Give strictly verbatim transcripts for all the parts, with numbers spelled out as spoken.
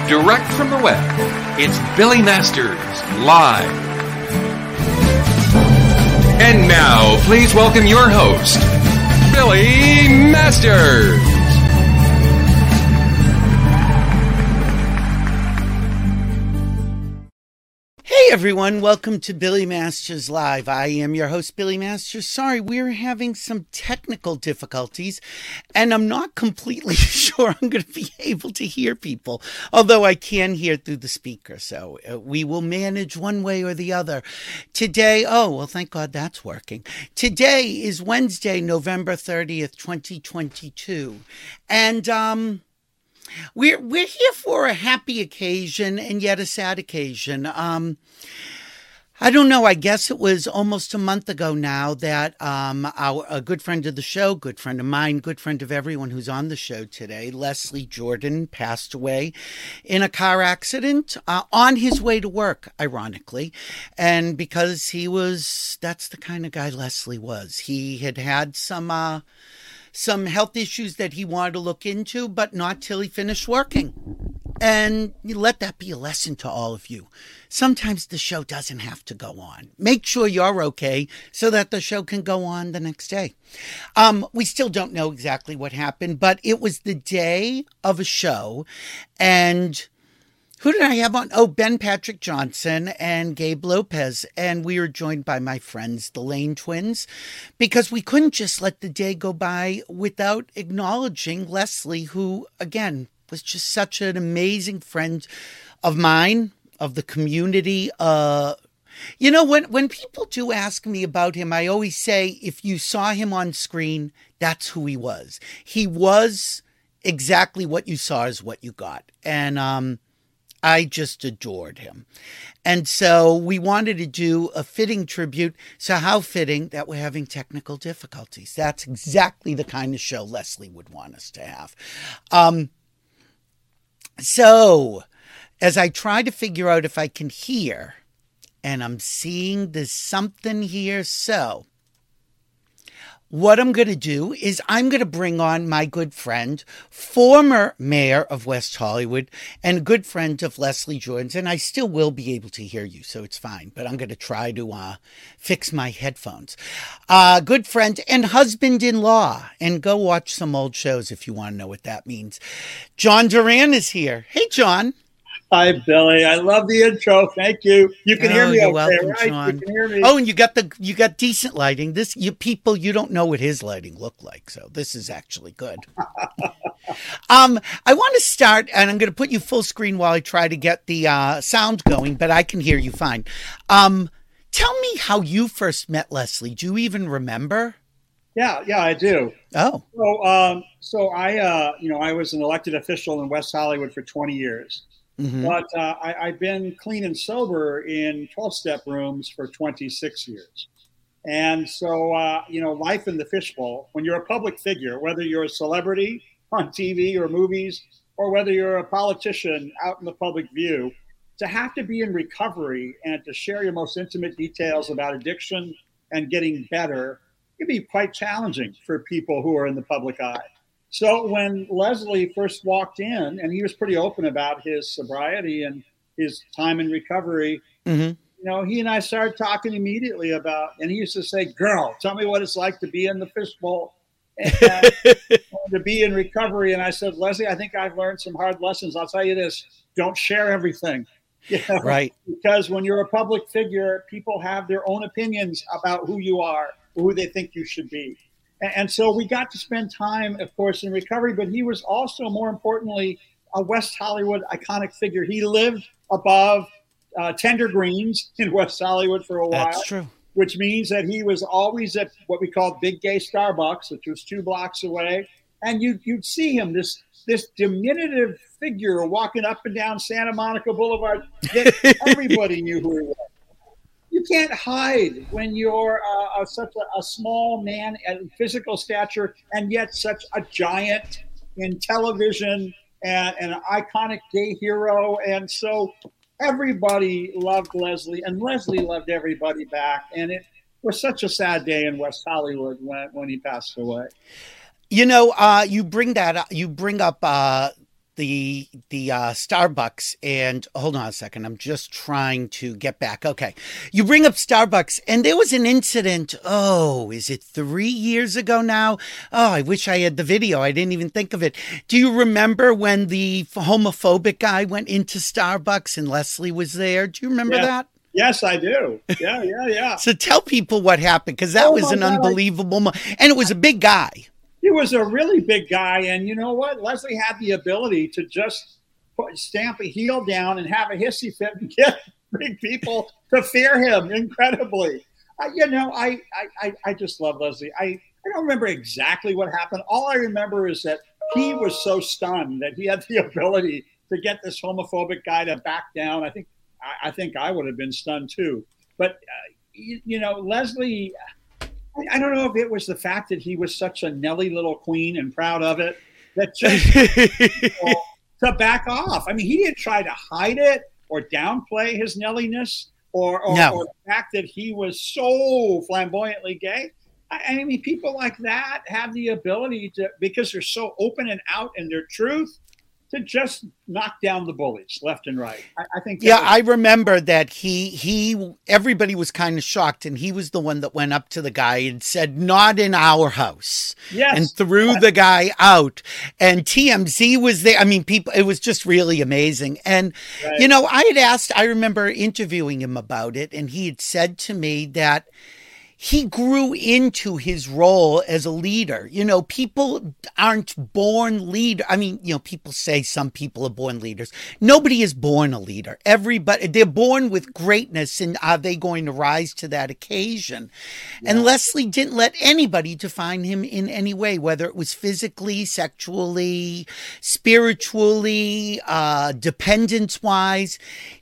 direct from the web, it's Billy Masters, live. And now, please welcome your host, Billy Masters. Hey everyone, welcome to Billy Masters Live. I am your host, Billy Masters. Sorry, we're having some technical difficulties, and I'm not completely sure I'm going to be able to hear people, although I can hear through the speaker, so uh, we will manage one way or the other. Today, oh, well, thank God that's working. Today is Wednesday, November thirtieth, twenty twenty-two, and, um... We're we're here for a happy occasion and yet a sad occasion. Um, I don't know. I guess it was almost a month ago now that um, our a good friend of the show, good friend of mine, good friend of everyone who's on the show today, Leslie Jordan, passed away in a car accident uh, on his way to work, ironically. And because he was, that's the kind of guy Leslie was. He had had some... Uh, some health issues that he wanted to look into, but not till he finished working. And you let that be a lesson to all of you. Sometimes the show doesn't have to go on. Make sure you're okay so that the show can go on the next day. Um, we still don't know exactly what happened, but it was the day of a show, and who did I have on? Oh, Ben Patrick Johnson and Gabe Lopez. And we were joined by my friends, the Lane twins, because we couldn't just let the day go by without acknowledging Leslie, who, again, was just such an amazing friend of mine, of the community. Uh, you know, when, when people do ask me about him, I always say, if you saw him on screen, that's who he was. He was exactly what you saw is what you got. And, um, I just adored him. And so we wanted to do a fitting tribute. So how fitting that we're having technical difficulties. That's exactly the kind of show Leslie would want us to have. Um, so as I try to figure out if I can hear, and I'm seeing there's something here. So what I'm going to do is I'm going to bring on my good friend, former mayor of West Hollywood, and good friend of Leslie Jordan's, and I still will be able to hear you, so it's fine, but I'm going to try to uh, fix my headphones. Uh, good friend and husband-in-law, and go watch some old shows if you want to know what that means. John Duran is here. Hey, John. Hi, Billy. I love the intro. Thank you. You can oh, hear me you're okay, welcome, right? John. You can hear me. Oh, and you got the you got decent lighting. This you people, you don't know what his lighting looked like, so this is actually good. um, I want to start, and I'm going to put you full screen while I try to get the uh, sound going, but I can hear you fine. Um, tell me how you first met Leslie. Do you even remember? Yeah, yeah, I do. Oh, so um, so I, uh, you know, I was an elected official in West Hollywood for twenty years. Mm-hmm. But uh, I, I've been clean and sober in twelve-step rooms for twenty-six years. And so, uh, you know, life in the fishbowl, when you're a public figure, whether you're a celebrity on T V or movies, or whether you're a politician out in the public view, to have to be in recovery and to share your most intimate details about addiction and getting better, it can be quite challenging for people who are in the public eye. So when Leslie first walked in, and he was pretty open about his sobriety and his time in recovery, mm-hmm. you know, he and I started talking immediately about, and he used to say, girl, tell me what it's like to be in the fishbowl and, uh, and to be in recovery. And I said, Leslie, I think I've learned some hard lessons. I'll tell you this, don't share everything. You know? Right. Because when you're a public figure, people have their own opinions about who you are, who they think you should be. And so we got to spend time, of course, in recovery, but he was also, more importantly, a West Hollywood iconic figure. He lived above uh, Tender Greens in West Hollywood for a while. That's true. Which means that he was always at what we called Big Gay Starbucks, which was two blocks away. And you, you'd see him, this this diminutive figure walking up and down Santa Monica Boulevard that everybody knew who he was. You can't hide when you're uh, a, such a, a small man in physical stature and yet such a giant in television and, and an iconic gay hero. And so everybody loved Leslie, and Leslie loved everybody back. And it was such a sad day in West Hollywood when, when he passed away. You know, uh, you bring that up, you bring up uh, the the uh, Starbucks, and hold on a second. I'm just trying to get back. Okay, you bring up Starbucks, and there was an incident. Oh, is it three years ago now? Oh, I wish I had the video. I didn't even think of it. Do you remember when the homophobic guy went into Starbucks and Leslie was there? Do you remember yeah. that? Yes, I do. Yeah, yeah, yeah. So tell people what happened, because that oh was an God, unbelievable moment. And it was a big guy. He was a really big guy. And you know what? Leslie had the ability to just put, stamp a heel down and have a hissy fit and get big people to fear him incredibly. I, you know, I, I, I just love Leslie. I, I don't remember exactly what happened. All I remember is that he was so stunned that he had the ability to get this homophobic guy to back down. I think I think I would have been stunned too. But, uh, you, you know, Leslie, I, I don't know if it was the fact that he was such a Nelly little queen and proud of it that just you know, to back off. I mean, he didn't try to hide it or downplay his Nelliness or, or, no. or the fact that he was so flamboyantly gay. I, I mean, people like that have the ability to, because they're so open and out in their truth, to just knock down the bullies left and right. I, I think. Yeah, was- I remember that he, he, everybody was kind of shocked, and he was the one that went up to the guy and said, "Not in our house." Yes. And threw yes. the guy out. And T M Z was there. I mean, people, it was just really amazing. And, right. you know, I had asked, I remember interviewing him about it, and he had said to me that he grew into his role as a leader. You know, people aren't born leader. I mean, you know, people say some people are born leaders. Nobody is born a leader. Everybody, they're born with greatness, and are they going to rise to that occasion? Yeah. And Leslie didn't let anybody define him in any way, whether it was physically, sexually, spiritually, uh, dependence-wise.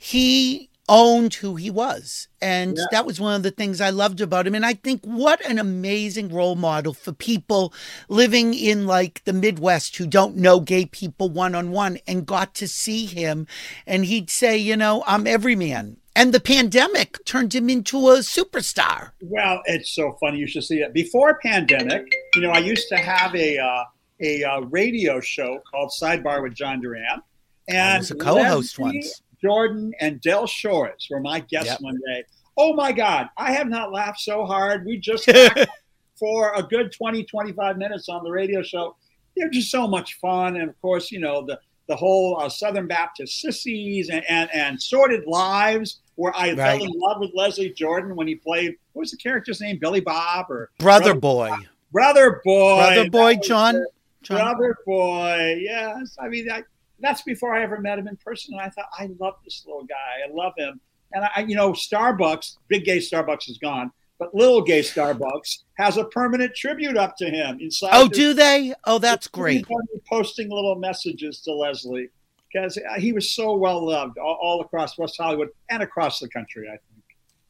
He owned who he was. And yeah. that was one of the things I loved about him. And I think what an amazing role model for people living in like the Midwest who don't know gay people one-on-one and got to see him. And he'd say, you know, I'm every man. And the pandemic turned him into a superstar. Well, it's so funny you should see it. Before pandemic, you know, I used to have a uh, a uh, radio show called Sidebar with John Duran. And I was a co-host Leslie, once. Jordan and Del Shores were my guests yep. one day. Oh, my God. I have not laughed so hard. We just laughed for a good twenty, twenty-five minutes on the radio show. They're just so much fun. And, of course, you know, the, the whole uh, Southern Baptist Sissies and, and, and Sordid Lives, where I right. fell in love with Leslie Jordan when he played, what was the character's name? Billy Bob? or Brother, Brother Boy. Bob? Brother Boy. Brother Boy, John. John. Brother Boy, yes. I mean, I, that's before I ever met him in person. And I thought, I love this little guy. I love him. And I, you know, Starbucks, big gay Starbucks is gone, but little gay Starbucks has a permanent tribute up to him inside. Oh, do they? Oh, that's great. Posting little messages to Leslie because he was so well loved all, all across West Hollywood and across the country, I think.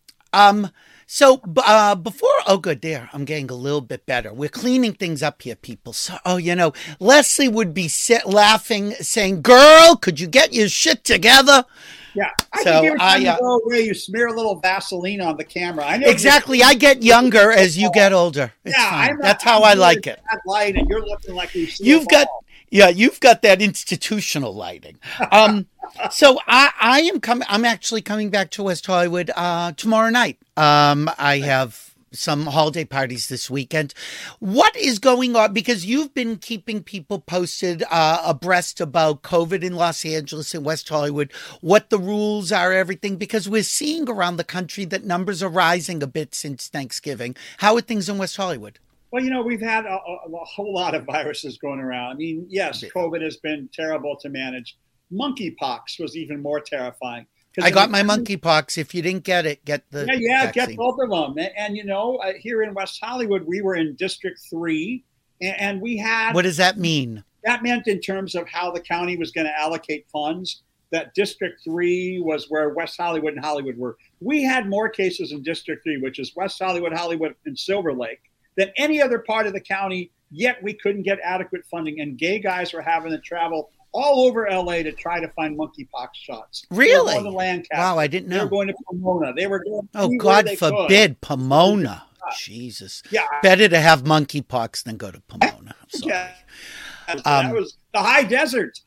Um. So uh, before, oh, good, there, I'm getting a little bit better. We're cleaning things up here, people. So, oh, you know, Leslie would be sit, laughing, saying, "Girl, could you get your shit together?" Yeah, I so think every time I, uh, you go away, you smear a little Vaseline on the camera. I know exactly. I get younger as you get older. It's yeah, fine. I'm not, That's how I'm I like it. That light, and you're looking like you. You've got, yeah, you've got that institutional lighting. Um, so I, I am coming. I'm actually coming back to West Hollywood uh, tomorrow night. Um, I have some holiday parties this weekend. What is going on? Because you've been keeping people posted uh, abreast about COVID in Los Angeles and West Hollywood, what the rules are, everything, because we're seeing around the country that numbers are rising a bit since Thanksgiving. How are things in West Hollywood? Well, you know, we've had a, a, a whole lot of viruses going around. I mean, yes, COVID has been terrible to manage. Monkeypox was even more terrifying. I got my monkeypox. If you didn't get it, get the yeah, yeah, vaccine. Get both of them. And, and you know, uh, here in West Hollywood, we were in District Three, and, and we had. What does that mean? That meant in terms of how the county was going to allocate funds. That District Three was where West Hollywood and Hollywood were. We had more cases in District Three, which is West Hollywood, Hollywood, and Silver Lake, than any other part of the county. Yet we couldn't get adequate funding, and gay guys were having to travel all over L A to try to find monkeypox shots. Really? They were going to Lancaster. Wow, I didn't know. They were going to Pomona. They were going. Oh, God forbid, could. Pomona. Jesus. Yeah. Better to have monkeypox than go to Pomona. I'm sorry. Yeah. Um, that was the high desert.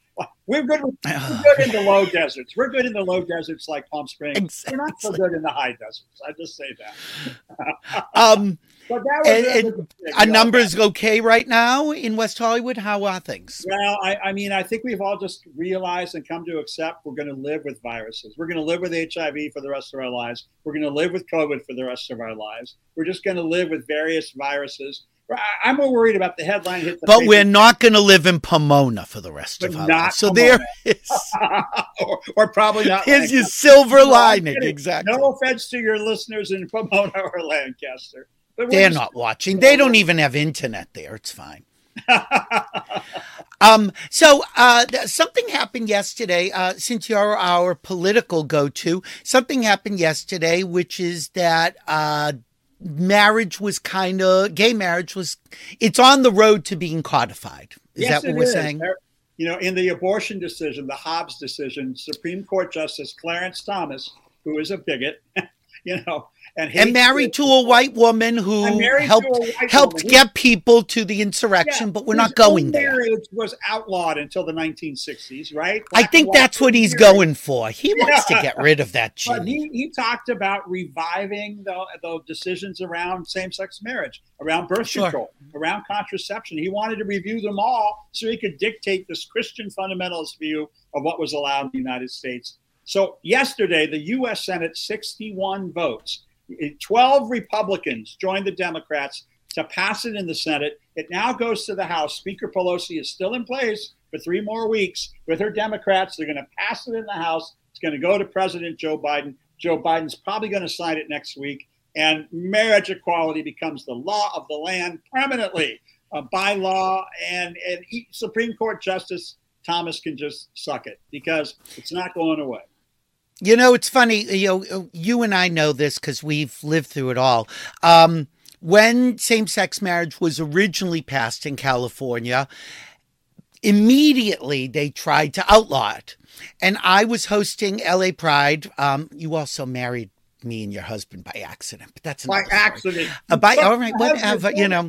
We're good. With, we're good in the low deserts. We're good in the low deserts like Palm Springs. Exactly. We're not so good in the high deserts. I just say that. um, but that was, and, that and was big, are you know? numbers okay right now in West Hollywood? How are things? Well, I, I mean, I think we've all just realized and come to accept we're going to live with viruses. We're going to live with H I V for the rest of our lives. We're going to live with COVID for the rest of our lives. We're just going to live with various viruses. I'm more worried about the headline hit. The but paper. We're not going to live in Pomona for the rest But of our not lives. So Pomona. there is. or, or probably not. Here's your Lancaster. silver No, I'm lining. kidding. Exactly. No offense to your listeners in Pomona or Lancaster. But we're They're just- not watching. They don't even have internet there. It's fine. Um, so uh, th- something happened yesterday, uh, since you're our political go-to, something happened yesterday, which is that uh, marriage was kind of, gay marriage was, it's on the road to being codified. Is Yes, that what it we're is. saying? There- You know, in the abortion decision, the Hobbs decision, Supreme Court Justice Clarence Thomas, who is a bigot, you know, and, And married to a white woman And who married to helped a white helped woman. get people to the insurrection, Yeah, but we're his not going own there. Marriage was outlawed until the nineteen sixties, right? I Black think and white that's what he's marriage. going for. He wants to Yeah. get rid of that But shit. he, he talked about reviving the, the decisions around same-sex marriage, around birth Sure. control, around contraception. He wanted to review them all so he could dictate this Christian fundamentalist view of what was allowed in the United States. So yesterday, the U S Senate, sixty-one votes. twelve Republicans joined the Democrats to pass it in the Senate. It now goes to the House. Speaker Pelosi is still in place for three more weeks with her Democrats. They're going to pass it in the House. It's going to go to President Joe Biden. Joe Biden's probably going to sign it next week. And marriage equality becomes the law of the land permanently uh, by law. And, and he, Supreme Court Justice Thomas can just suck it because it's not going away. You know, it's funny, you know, you and I know this because we've lived through it all. Um, when same-sex marriage was originally passed in California, immediately they tried to outlaw it. And I was hosting L A Pride. Um, you also married me and your husband by accident, but that's By another story. accident. Uh, by, all right, whatever, you know.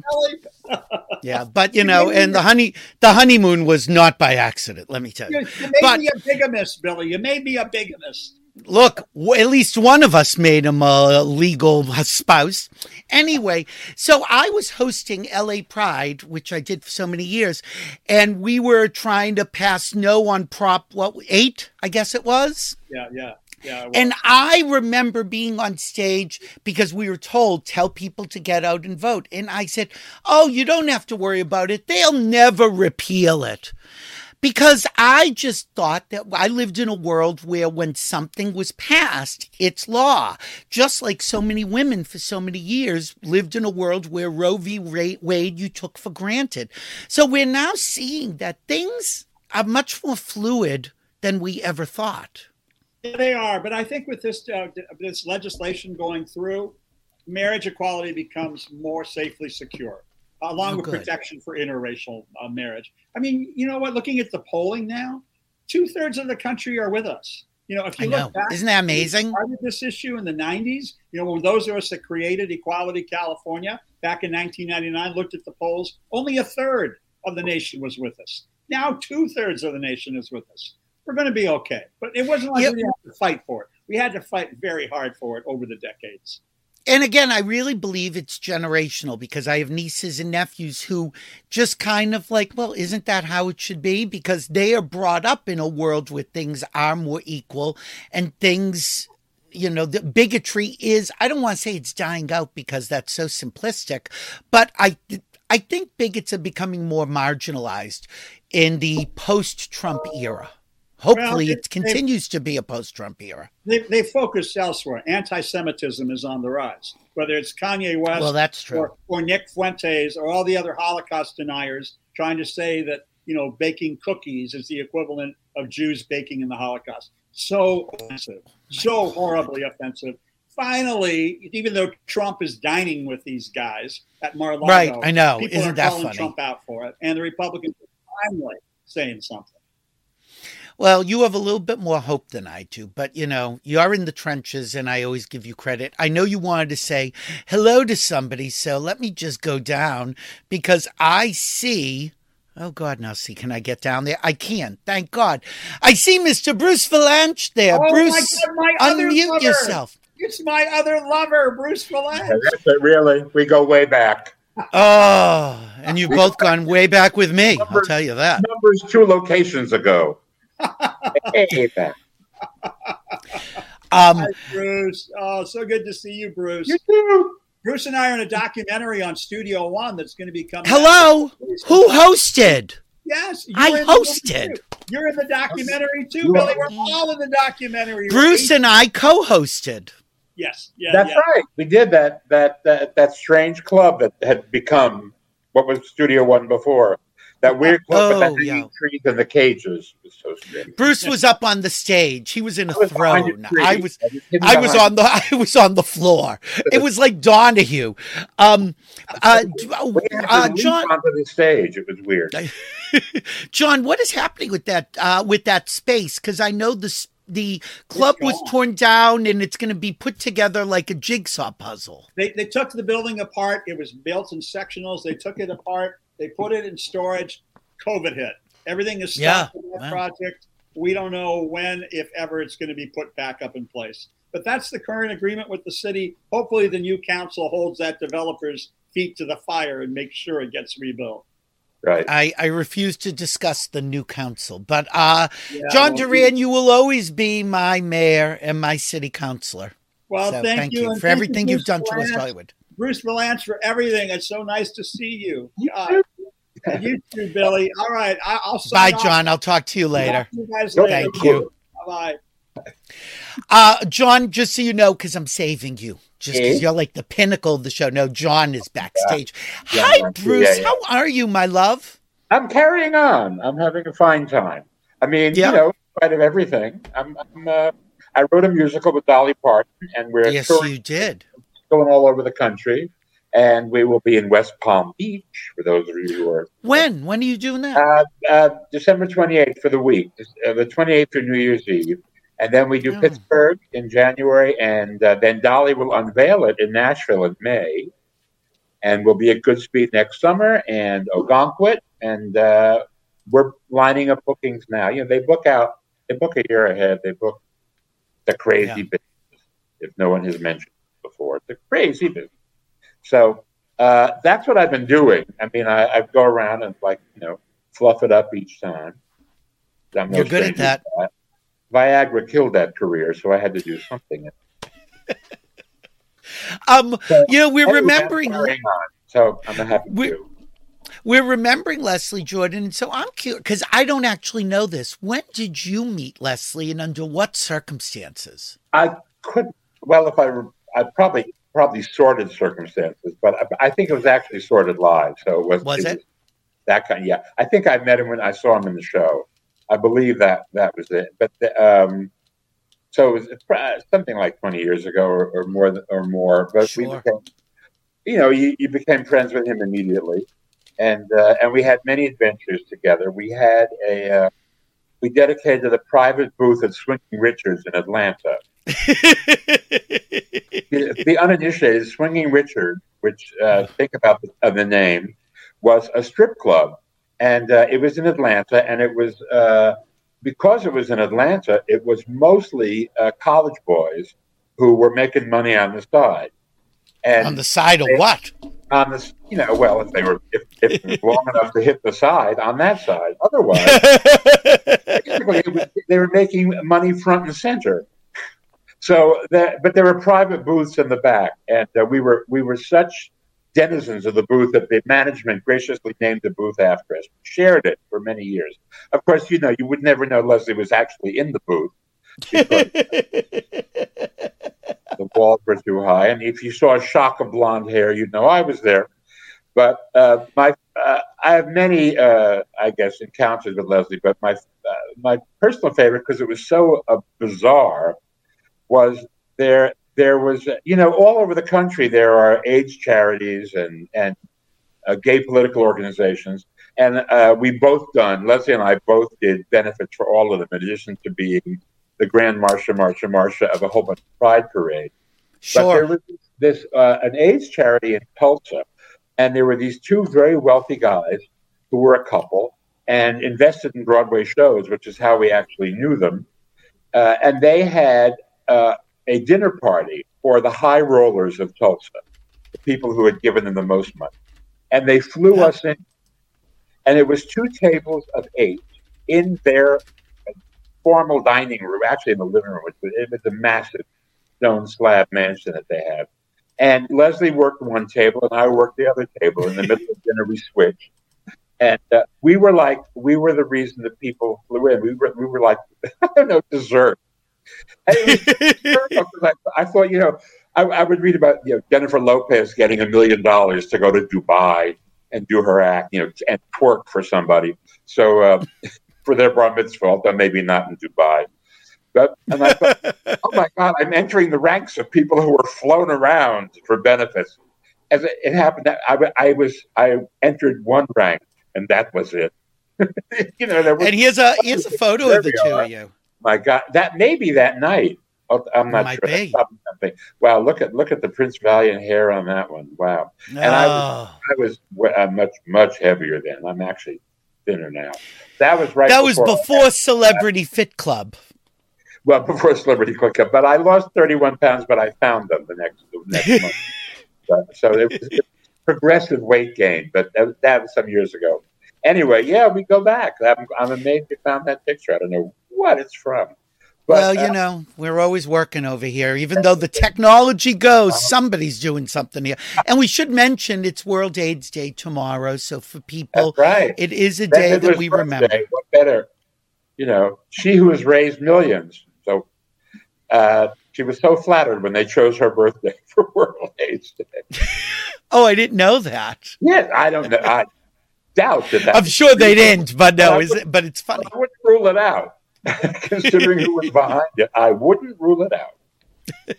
Yeah, but you know, and the honey, the honeymoon was not by accident. Let me tell you. You, you made But me a bigamist, Billy. You made me a bigamist. look, w- at least one of us made him a legal spouse. Anyway, so I was hosting L A Pride, which I did for so many years, and we were trying to pass no on Prop what eight, I guess it was. Yeah, yeah, yeah. well, And I remember being on stage because we were told, tell people to get out and vote. And I said, oh, you don't have to worry about it. They'll never repeal it. Because I just thought that I lived in a world where when something was passed, it's law. Just like so many women for so many years lived in a world where Roe v. Wade you took for granted. So we're now seeing that things are much more fluid than we ever thought. Yeah, they are, but I think with this uh, this legislation going through, marriage equality becomes more safely secure, along Oh, with good. protection for interracial uh, marriage. I mean, you know what? Looking at the polling now, two thirds of the country are with us. You know, if you I know. look back, Isn't that amazing? we started this issue in the nineties. You know, when those of us that created Equality California back in nineteen ninety-nine looked at the polls, only a third of the nation was with us. Now, two thirds of the nation is with us. We're going to be okay. But it wasn't like Yep. we had to fight for it. We had to fight very hard for it over the decades. And again, I really believe it's generational because I have nieces and nephews who just kind of like, well, isn't that how it should be? Because they are brought up in a world where things are more equal and things, you know, the bigotry is, I don't want to say it's dying out because that's so simplistic, but I, I think bigots are becoming more marginalized in the post-Trump era. Hopefully Well, it it- continues to be a post-Trump era. They, they focus elsewhere. Anti-Semitism is on the rise, whether it's Kanye West Well, that's true. or, or Nick Fuentes or all the other Holocaust deniers trying to say that, you know, baking cookies is the equivalent of Jews baking in the Holocaust. So offensive, so horribly offensive. Finally, even though Trump is dining with these guys at Mar-a-Lago, Right, I know. people Isn't are that calling funny? Trump out for it, and the Republicans are finally saying something. Well, you have a little bit more hope than I do, but you know, you are in the trenches and I always give you credit. I know you wanted to say hello to somebody, so let me just go down because I see Oh, God, now see, can I get down there? I can, thank God. I see Mister Bruce Valanche there. Oh, Bruce, my God, my other unmute lover. yourself. It's my other lover, Bruce Valanche. Yeah, that's it, really. We go way back. Oh, and you've both gone way back with me, I'll tell you that. Numbers two locations ago. Hey, back. Um, Hi, Bruce. Oh, so good to see you, Bruce. You too. Bruce and I are in a documentary on Studio One that's going to be coming hello? out. Who hosted? Yes. I you're in hosted. the- You're in the documentary too, You Billy. are. We're all in the documentary. Bruce and I co-hosted. Yes. Yeah. That's yeah. right. We did that, that that that strange club that had become what was Studio One before. That weird club Oh, with the yeah. hanging trees and the cages. It was so strange. Bruce was up on the stage. He was in a I was behind throne. a tree. I was I was hidden I was behind- on the I was on the floor. It was like Donahue. Um uh, We had to uh leap John onto the stage. It was weird. John, what is happening with that uh with that space? Because I know the s- the club was gone. torn down and it's going to be put together like a jigsaw puzzle. They, they took the building apart. It was built in sectionals. They took it apart. They put it in storage. COVID hit. Everything is stopped Yeah, in that wow. project. We don't know when, if ever, it's going to be put back up in place. But that's the current agreement with the city. Hopefully the new council holds that developer's feet to the fire and makes sure it gets rebuilt. Right. I, I refuse to discuss the new council, but uh, Yeah, John well, Duran, you will always be my mayor and my city councilor. Well, So thank, thank you, you and for thank everything you, you've done to West Valanche. Hollywood. Bruce Valanche for everything. It's so nice to see you. You God. too. And you too, Billy. All right, I, I'll Bye, sign off. John. I'll talk to you later. Talk to you guys Thank later. you. Bye. Uh, John, just so you know, because I'm saving you, just because Eh? you're like the pinnacle of the show. No, John is backstage. Yeah, Hi, yeah, Bruce. yeah. How are you, my love? I'm carrying on. I'm having a fine time. I mean, Yeah. you know, in spite of everything, I'm. I'm uh, I wrote a musical with Dolly Parton, and we're Yes, touring, you did. going all over the country. And we will be in West Palm Beach for those of you who are. When? When are you doing that? Uh, uh, December twenty-eighth for the week, uh, the twenty-eighth for New Year's Eve. And then we do Oh. Pittsburgh in January, and uh, then Dolly will unveil it in Nashville in May. And we'll be at Goodspeed next summer and Ogonquit. And uh, we're lining up bookings now. You know, they book out, they book a year ahead. They book the crazy Yeah. business, if no one has mentioned it before. It's a crazy business. So uh, that's what I've been doing. I mean, I, I go around and, like, you know, fluff it up each time. I'm no You're good at stranger that. to that. Viagra killed that career, so I had to do something. Um, So, you know, we're anyway, I'm remembering. carrying on, so I'm happy We- to. We're remembering Leslie Jordan, and so I'm curious because I don't actually know this. When did you meet Leslie, and under what circumstances? I could, well, if I, were- I probably, probably sorted circumstances, but I, I think it was actually sorted live. So it was, Was it? that kind? Yeah, I think I met him when I saw him in the show. I believe that that was it. But the, um, so it was uh, something like twenty years ago, or, or more, th- or more. But we Sure. became, you know, you, you became friends with him immediately, and uh, and we had many adventures together. We had a, uh, we dedicated a private booth at Swinging Richards in Atlanta. the, the uninitiated, Swinging Richard, which uh, think about the, uh, the name, was a strip club, and uh, it was in Atlanta, and it was uh, because it was in Atlanta, it was mostly uh, college boys who were making money on the side, and On the side of they- what? on this, you know, well, if they were if, if it was long enough to hit the side on that side, otherwise, basically, it was, they were making money front and center. So that, but there were private booths in the back, and uh, we were we were such denizens of the booth that the management graciously named the booth after us. Shared it for many years. Of course, you know, you would never know Leslie was actually in the booth because the walls were too high, and if you saw a shock of blonde hair, you'd know I was there. But uh, my, uh, I have many, uh, I guess, encounters with Leslie. But my, uh, my personal favorite, because it was so uh, bizarre, was there. There was, you know, all over the country there are AIDS charities and and uh, gay political organizations, and uh, we both done. Leslie and I both did benefits for all of them, in addition to being the Grand Marsha, Marsha, Marsha of a whole bunch of Pride parades. But there Sure. was this uh, an AIDS charity in Tulsa, and there were these two very wealthy guys who were a couple, and invested in Broadway shows, which is how we actually knew them. Uh, and they had uh, a dinner party for the high rollers of Tulsa, the people who had given them the most money. And they flew yeah. us in. And it was two tables of eight in their formal dining room, actually in the living room. It was a massive stone slab mansion that they have. And Leslie worked one table and I worked the other table. In the middle of dinner, we switched. And uh, we were like, we were the reason that people flew in. We were, we were like, I don't know, dessert. And it was, I, I thought, you know, I, I would read about, you know, Jennifer Lopez getting a million dollars to go to Dubai and do her act, you know, and twerk for somebody. So uh, for their bar mitzvah, although maybe not in Dubai. But, and I thought, oh my God, I'm entering the ranks of people who were flown around for benefits. As it, it happened, I, I was, I entered one rank. And that was it. you know, there was, and here's a here's a photo of the two are. of you. My God, that maybe that night. Oh, I'm not Might sure. Be. Wow, look at look at the Prince Valiant hair on that one. Wow. And oh. I was I was uh, much much heavier then. I'm actually thinner now. That was right. That was before, before Celebrity Fit Club. Well, before Celebrity Fit Club, but I lost thirty-one pounds, but I found them the next the next month. So, so it was. It, progressive weight gain, but that, that was some years ago. Anyway, yeah, we go back. I'm, I'm amazed you found that picture. I don't know what it's from. But, well, you uh, know, we're always working over here. Even though the technology goes, somebody's doing something here. And we should mention it's World AIDS Day tomorrow. So for people, right. it is a day that, that we remember. Day. What better? You know, she who has raised millions. So uh, she was so flattered when they chose her birthday for World AIDS Day. Oh, I didn't know that. Yeah, I don't know. I doubt that. I'm sure they didn't, but no, is it, but it's funny. I wouldn't rule it out. Considering who was behind it, I wouldn't rule it out.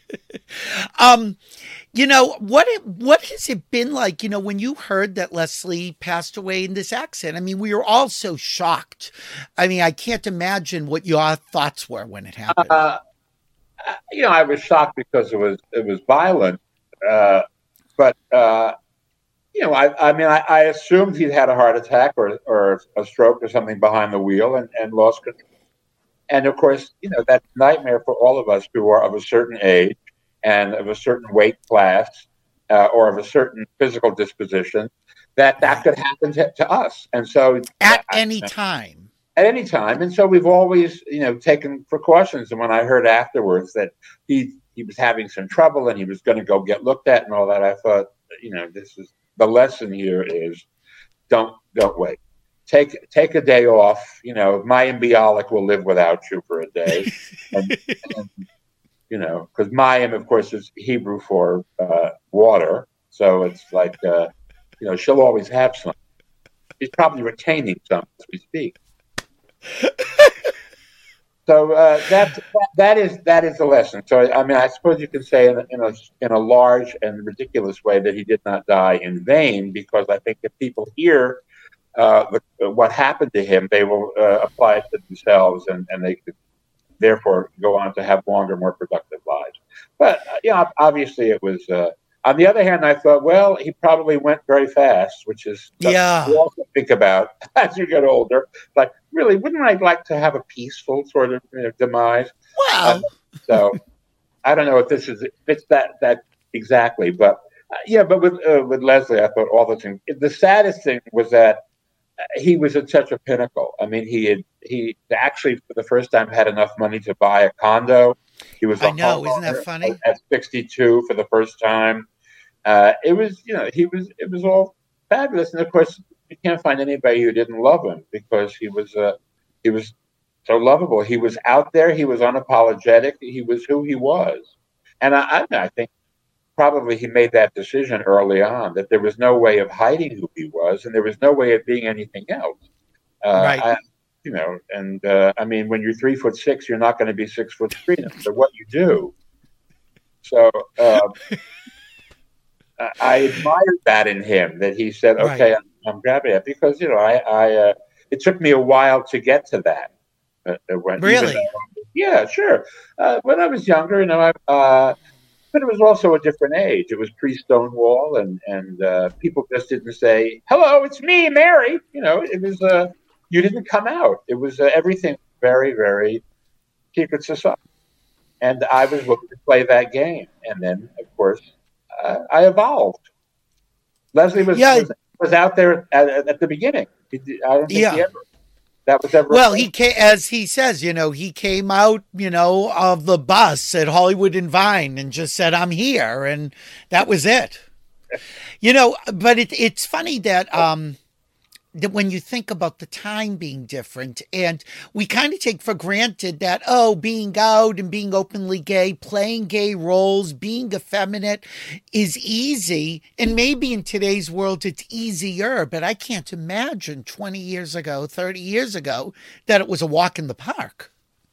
um, you know, what it, what has it been like, you know, when you heard that Leslie passed away in this accident? I mean, we were all so shocked. I mean, I can't imagine what your thoughts were when it happened. Uh, you know, I was shocked because it was it was violent. Uh, But, uh, you know, I, I mean, I, I assumed he'd had a heart attack or, or a stroke or something behind the wheel and, and lost control. And, of course, you know, that's a nightmare for all of us who are of a certain age and of a certain weight class uh, or of a certain physical disposition, that that could happen to, to us. And so at I, any time. At any time. And so we've always, you know, taken precautions. And when I heard afterwards that he he was having some trouble and he was going to go get looked at and all that, I thought, you know, this is the lesson here is don't don't wait. Take take a day off. You know, my embryolic will live without you for a day. and, and, you know, because Mayim, of course, is Hebrew for uh, water. So it's like, uh, you know, she'll always have some. She's probably retaining some as we speak. So uh, that, that that is that is the lesson. So I mean, I suppose you can say in a, in a in a large and ridiculous way that he did not die in vain, because I think if people hear uh, the, what happened to him, they will uh, apply it to themselves, and, and they could therefore go on to have longer, more productive lives. But uh, yeah, obviously it was. Uh, on the other hand, I thought, well, he probably went very fast, which is yeah. you also think about as you get older. Like, really, wouldn't I like to have a peaceful sort of, you know, demise? Wow. Uh, so I don't know if this is it's that that exactly, but uh, yeah. But with uh, with Leslie, I thought all the things. The saddest thing was that he was at such a pinnacle. I mean, he had he actually for the first time had enough money to buy a condo. He was. I know, isn't that funny? At sixty-two for the first time, uh, it was you know he was it was all fabulous, and of course you can't find anybody who didn't love him because he was uh, he was so lovable. He was out there. He was unapologetic. He was who he was, and I, I, I think probably he made that decision early on that there was no way of hiding who he was, and there was no way of being anything else. Uh, right. I, You know, and uh, I mean, when you're three foot six, you're not going to be six foot three, no matter what you do. So uh, I admired that in him, that he said, "Okay, right. I'm, I'm grabbing it," because you know, I, I uh, it took me a while to get to that. Uh, when, really? Though, yeah, sure. Uh, when I was younger, you know, I, uh, but it was also a different age. It was pre-Stonewall, and and uh, people just didn't say, "Hello, it's me, Mary." You know, it was uh, you didn't come out. It was uh, everything very, very secret society, and I was willing to play that game. And then, of course, uh, I evolved. Leslie was yeah. was, was out there at, at the beginning. I don't think yeah. he ever. That was ever well, he came, as he says, you know, he came out, you know, of the bus at Hollywood and Vine and just said, "I'm here," and that was it. You know, but it, it's funny that um, that when you think about the time being different, and we kind of take for granted that, oh, being out and being openly gay, playing gay roles, being effeminate is easy. And maybe in today's world, it's easier, but I can't imagine twenty years ago, thirty years ago, that it was a walk in the park.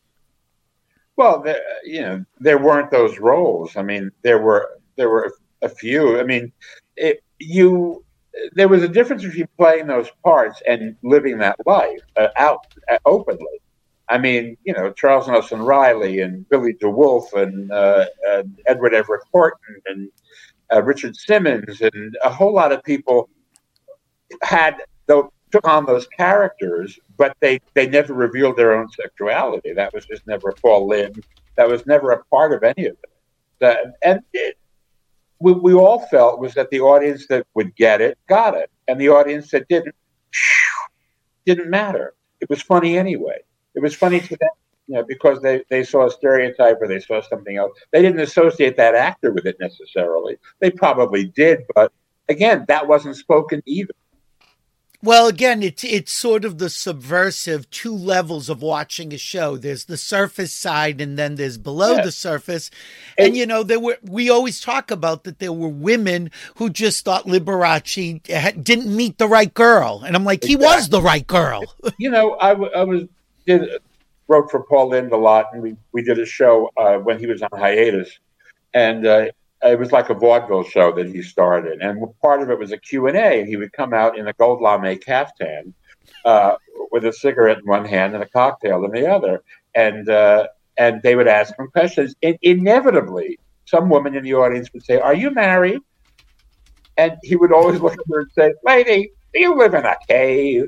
Well, there, you know, there weren't those roles. I mean, there were, there were a few. I mean, it, you, there was a difference between playing those parts and living that life uh, out uh, openly. I mean, you know, Charles Nelson Riley and Billy DeWolf and uh, uh, Edward Everett Horton and uh, Richard Simmons and a whole lot of people had though took on those characters, but they, they never revealed their own sexuality. That was just never Paul Lynde. That was never a part of any of it. That, and it, we, we all felt was that the audience that would get it, got it. And the audience that didn't, didn't matter. It was funny anyway. It was funny to them, you know, because they, they saw a stereotype or they saw something else. They didn't associate that actor with it necessarily. They probably did, but again, that wasn't spoken either. Well, again, it's it's sort of the subversive two levels of watching a show. There's the surface side, and then there's below yeah. the surface. And, and you know, there were we always talk about that there were women who just thought Liberace didn't meet the right girl, and I'm like, exactly. He was the right girl. You know, I, I was did wrote for Paul Lynde a lot, and we we did a show uh, when he was on hiatus, and. Uh, It was like a vaudeville show that he started, and part of it was a Q and A, and he would come out in a gold lame caftan uh, with a cigarette in one hand and a cocktail in the other, and uh, and they would ask him questions. And inevitably, some woman in the audience would say, "Are you married?" And he would always look at her and say, "Lady, do you live in a cave?"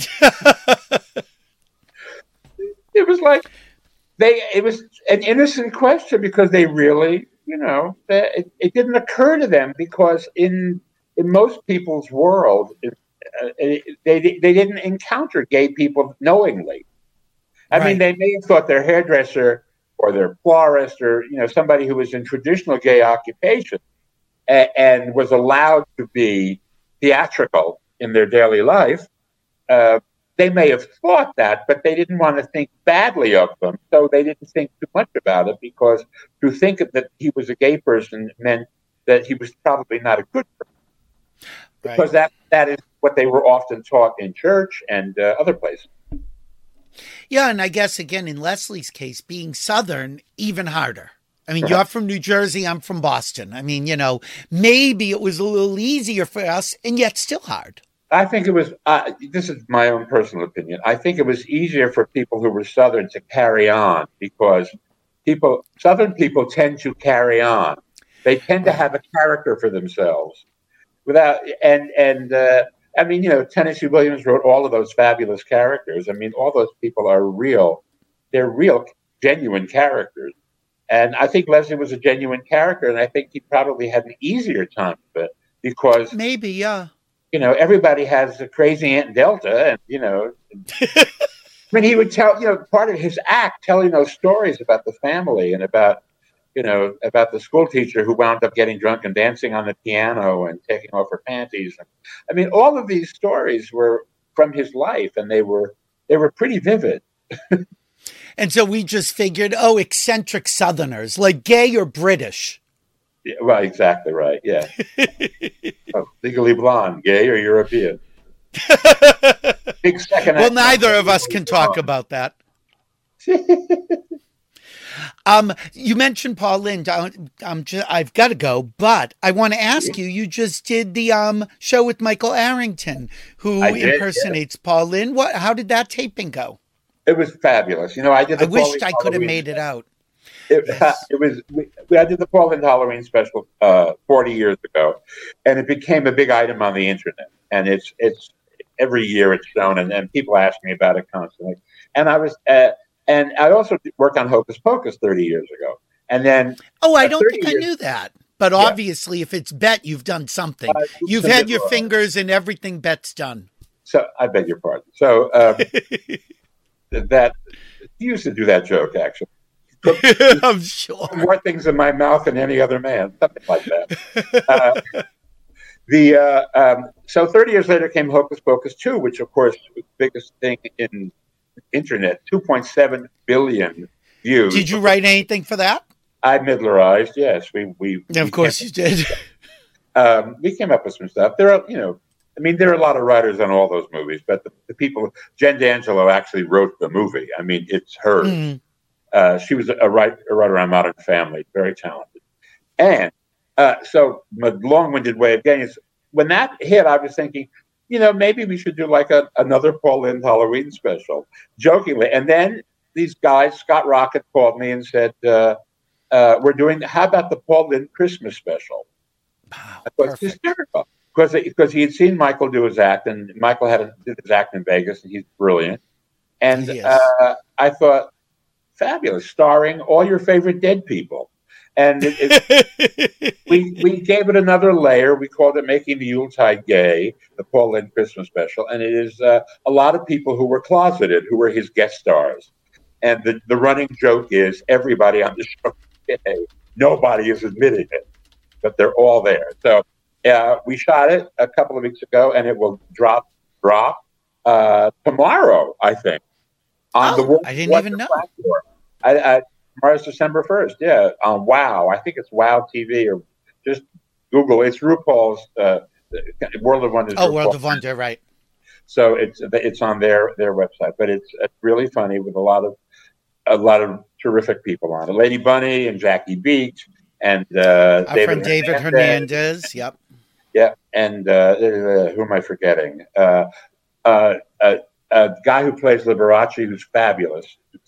It was like they. It was an innocent question because they really. You know, it, it didn't occur to them because in in most people's world, it, uh, it, they they didn't encounter gay people knowingly. I right. mean, they may have thought their hairdresser or their florist or you know somebody who was in traditional gay occupation and, and was allowed to be theatrical in their daily life. Uh, They may have thought that, but they didn't want to think badly of them, so they didn't think too much about it because to think that he was a gay person meant that he was probably not a good person. Right. Because that, that is what they were often taught in church and uh, other places. Yeah, and I guess, again, in Leslie's case, being Southern, even harder. I mean, right. You're from New Jersey, I'm from Boston. I mean, you know, maybe it was a little easier for us, and yet still hard. I think it was, uh, this is my own personal opinion, I think it was easier for people who were Southern to carry on because people, Southern people tend to carry on. They tend to have a character for themselves. Without and, and uh, I mean, you know, Tennessee Williams wrote all of those fabulous characters. I mean, all those people are real. They're real, genuine characters. And I think Leslie was a genuine character, and I think he probably had an easier time with it because... Maybe, yeah. You know, everybody has a crazy Aunt Delta, and, you know, I mean, he would tell, you know, part of his act, telling those stories about the family and about, you know, about the school teacher who wound up getting drunk and dancing on the piano and taking off her panties. I mean, all of these stories were from his life, and they were, they were pretty vivid. And so we just figured, oh, eccentric Southerners, like gay or British. Yeah, well, exactly right. Yeah. Oh, Legally Blonde, gay or European? Big second. Well, neither of us can talk about that. um, you mentioned Paul Lynde. I'm just, I've got to go, but I want to ask you. You just did the um show with Michael Arrington, who did, impersonates yeah. Paul Lynde. What? How did that taping go? It was fabulous. You know, I did. The I wished I could have made it out. It, Yes. it was. We, we, I did the Paul Lynde Halloween special uh, forty years ago, and it became a big item on the internet. And it's it's every year it's shown, and, and people ask me about it constantly. And I was, uh, and I also worked on Hocus Pocus thirty years ago, and then Oh, I uh, don't think years, I knew that. But obviously, if it's Bet, you've done something. Uh, You've had your fingers in everything Bet's done. So I beg your pardon. So um, that you used to do that joke actually. I'm sure. More things in my mouth than any other man, something like that. Uh, the uh, um, so thirty years later came Hocus Pocus two, which of course was the biggest thing in internet, two point seven billion views. Did you write anything for that? I midlerized, yes. We we Of we course came, you did. Um, we came up with some stuff. There are, you know, I mean, there are a lot of writers on all those movies, but the, the people, Jen D'Angelo actually wrote the movie. I mean, it's hers. Mm. Uh, she was a, write, a writer on Modern Family, very talented. And uh, so, my long-winded way of getting is, when that hit, I was thinking, you know, maybe we should do like a, another Paul Lynde Halloween special, jokingly. And then these guys, Scott Rocket called me and said, uh, uh, we're doing, how about the Paul Lynde Christmas special? Wow, it was hysterical. Because, because he had seen Michael do his act, and Michael had a, did his act in Vegas, and he's brilliant. And yes. uh, I thought, fabulous, starring all your favorite dead people. And it, it, we we gave it another layer. We called it Making the Yuletide Gay, the Paul Lynde Christmas special. And it is uh, a lot of people who were closeted, who were his guest stars. And the, the running joke is everybody on the show is gay. Nobody is admitting it, but they're all there. So uh, we shot it a couple of weeks ago, and it will drop drop uh, tomorrow, I think. On oh, the I didn't even know. Platform. I, I, tomorrow's December first, yeah, on Wow. I think it's Wow T V, or just Google. It's RuPaul's uh, World of Wonder. Oh, RuPaul. World of Wonder, right. So it's it's on their, their website, but it's, it's really funny with a lot of a lot of terrific people on it. Lady Bunny and Jackie Beach and uh, our David friend David Hernandez. Hernandez. Yep. Yeah, and uh, uh, who am I forgetting? Uh, uh, uh, a guy who plays Liberace, who's fabulous.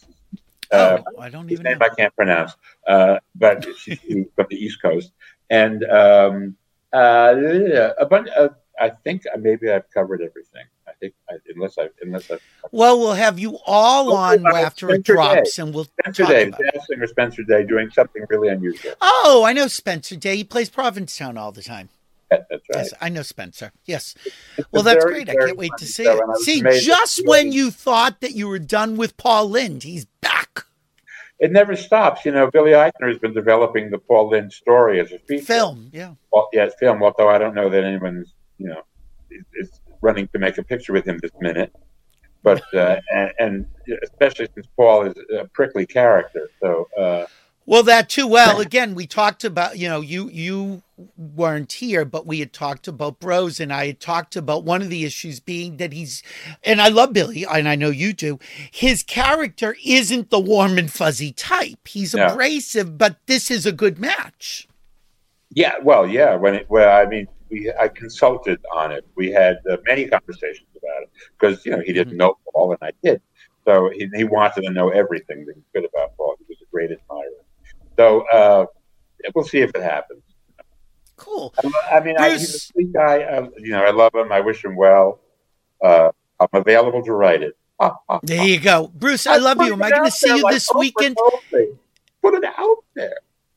Uh, oh, I don't his even name know. I can't pronounce, uh, but she's from the East Coast, and um, uh, a bunch. Of, I think maybe I've covered everything. I think I, unless I unless I. Well, we'll have you all on oh, after Spencer it drops, Day. and we'll Spencer talk Day, about jazz singer Spencer Day, doing something really unusual. Oh, I know Spencer Day. He plays Provincetown all the time. That's right. Yes, I know Spencer. Yes. It's well, that's very, great. I can't wait to see it. See, just when you thought that you were done with Paul Lynde, he's back. It never stops. You know, Billy Eichner has been developing the Paul Lynde story as a feature. Film, yeah. Well, yeah, film, although I don't know that anyone's, you know, is, is running to make a picture with him this minute. But, uh, and, and especially since Paul is a prickly character. So, uh, Well, that too. Well, again, we talked about, you know, you you weren't here, but we had talked about Bros, and I had talked about one of the issues being that he's, and I love Billy, and I know you do, his character isn't the warm and fuzzy type. He's no. abrasive, but this is a good match. Yeah, well, yeah. When it, well, I mean, we I consulted on it. We had uh, many conversations about it because, you know, he didn't mm-hmm. know Paul, and I did. So he, he wanted to know everything that he could about Paul. He was a great admirer. So uh, we'll see if it happens. Cool. I, I mean, I, he's a sweet guy. I, you know, I love him. I wish him well. Uh, I'm available to write it. There you go, Bruce. I, I love you. Am I going to see you like, this oh, weekend? Put it out there.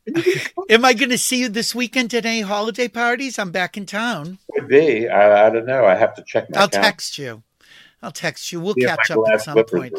Am I going to see you this weekend at any holiday parties? I'm back in town. Could be. I, I don't know. I have to check my. I'll calendar. text you. I'll text you. We'll see catch up at some point.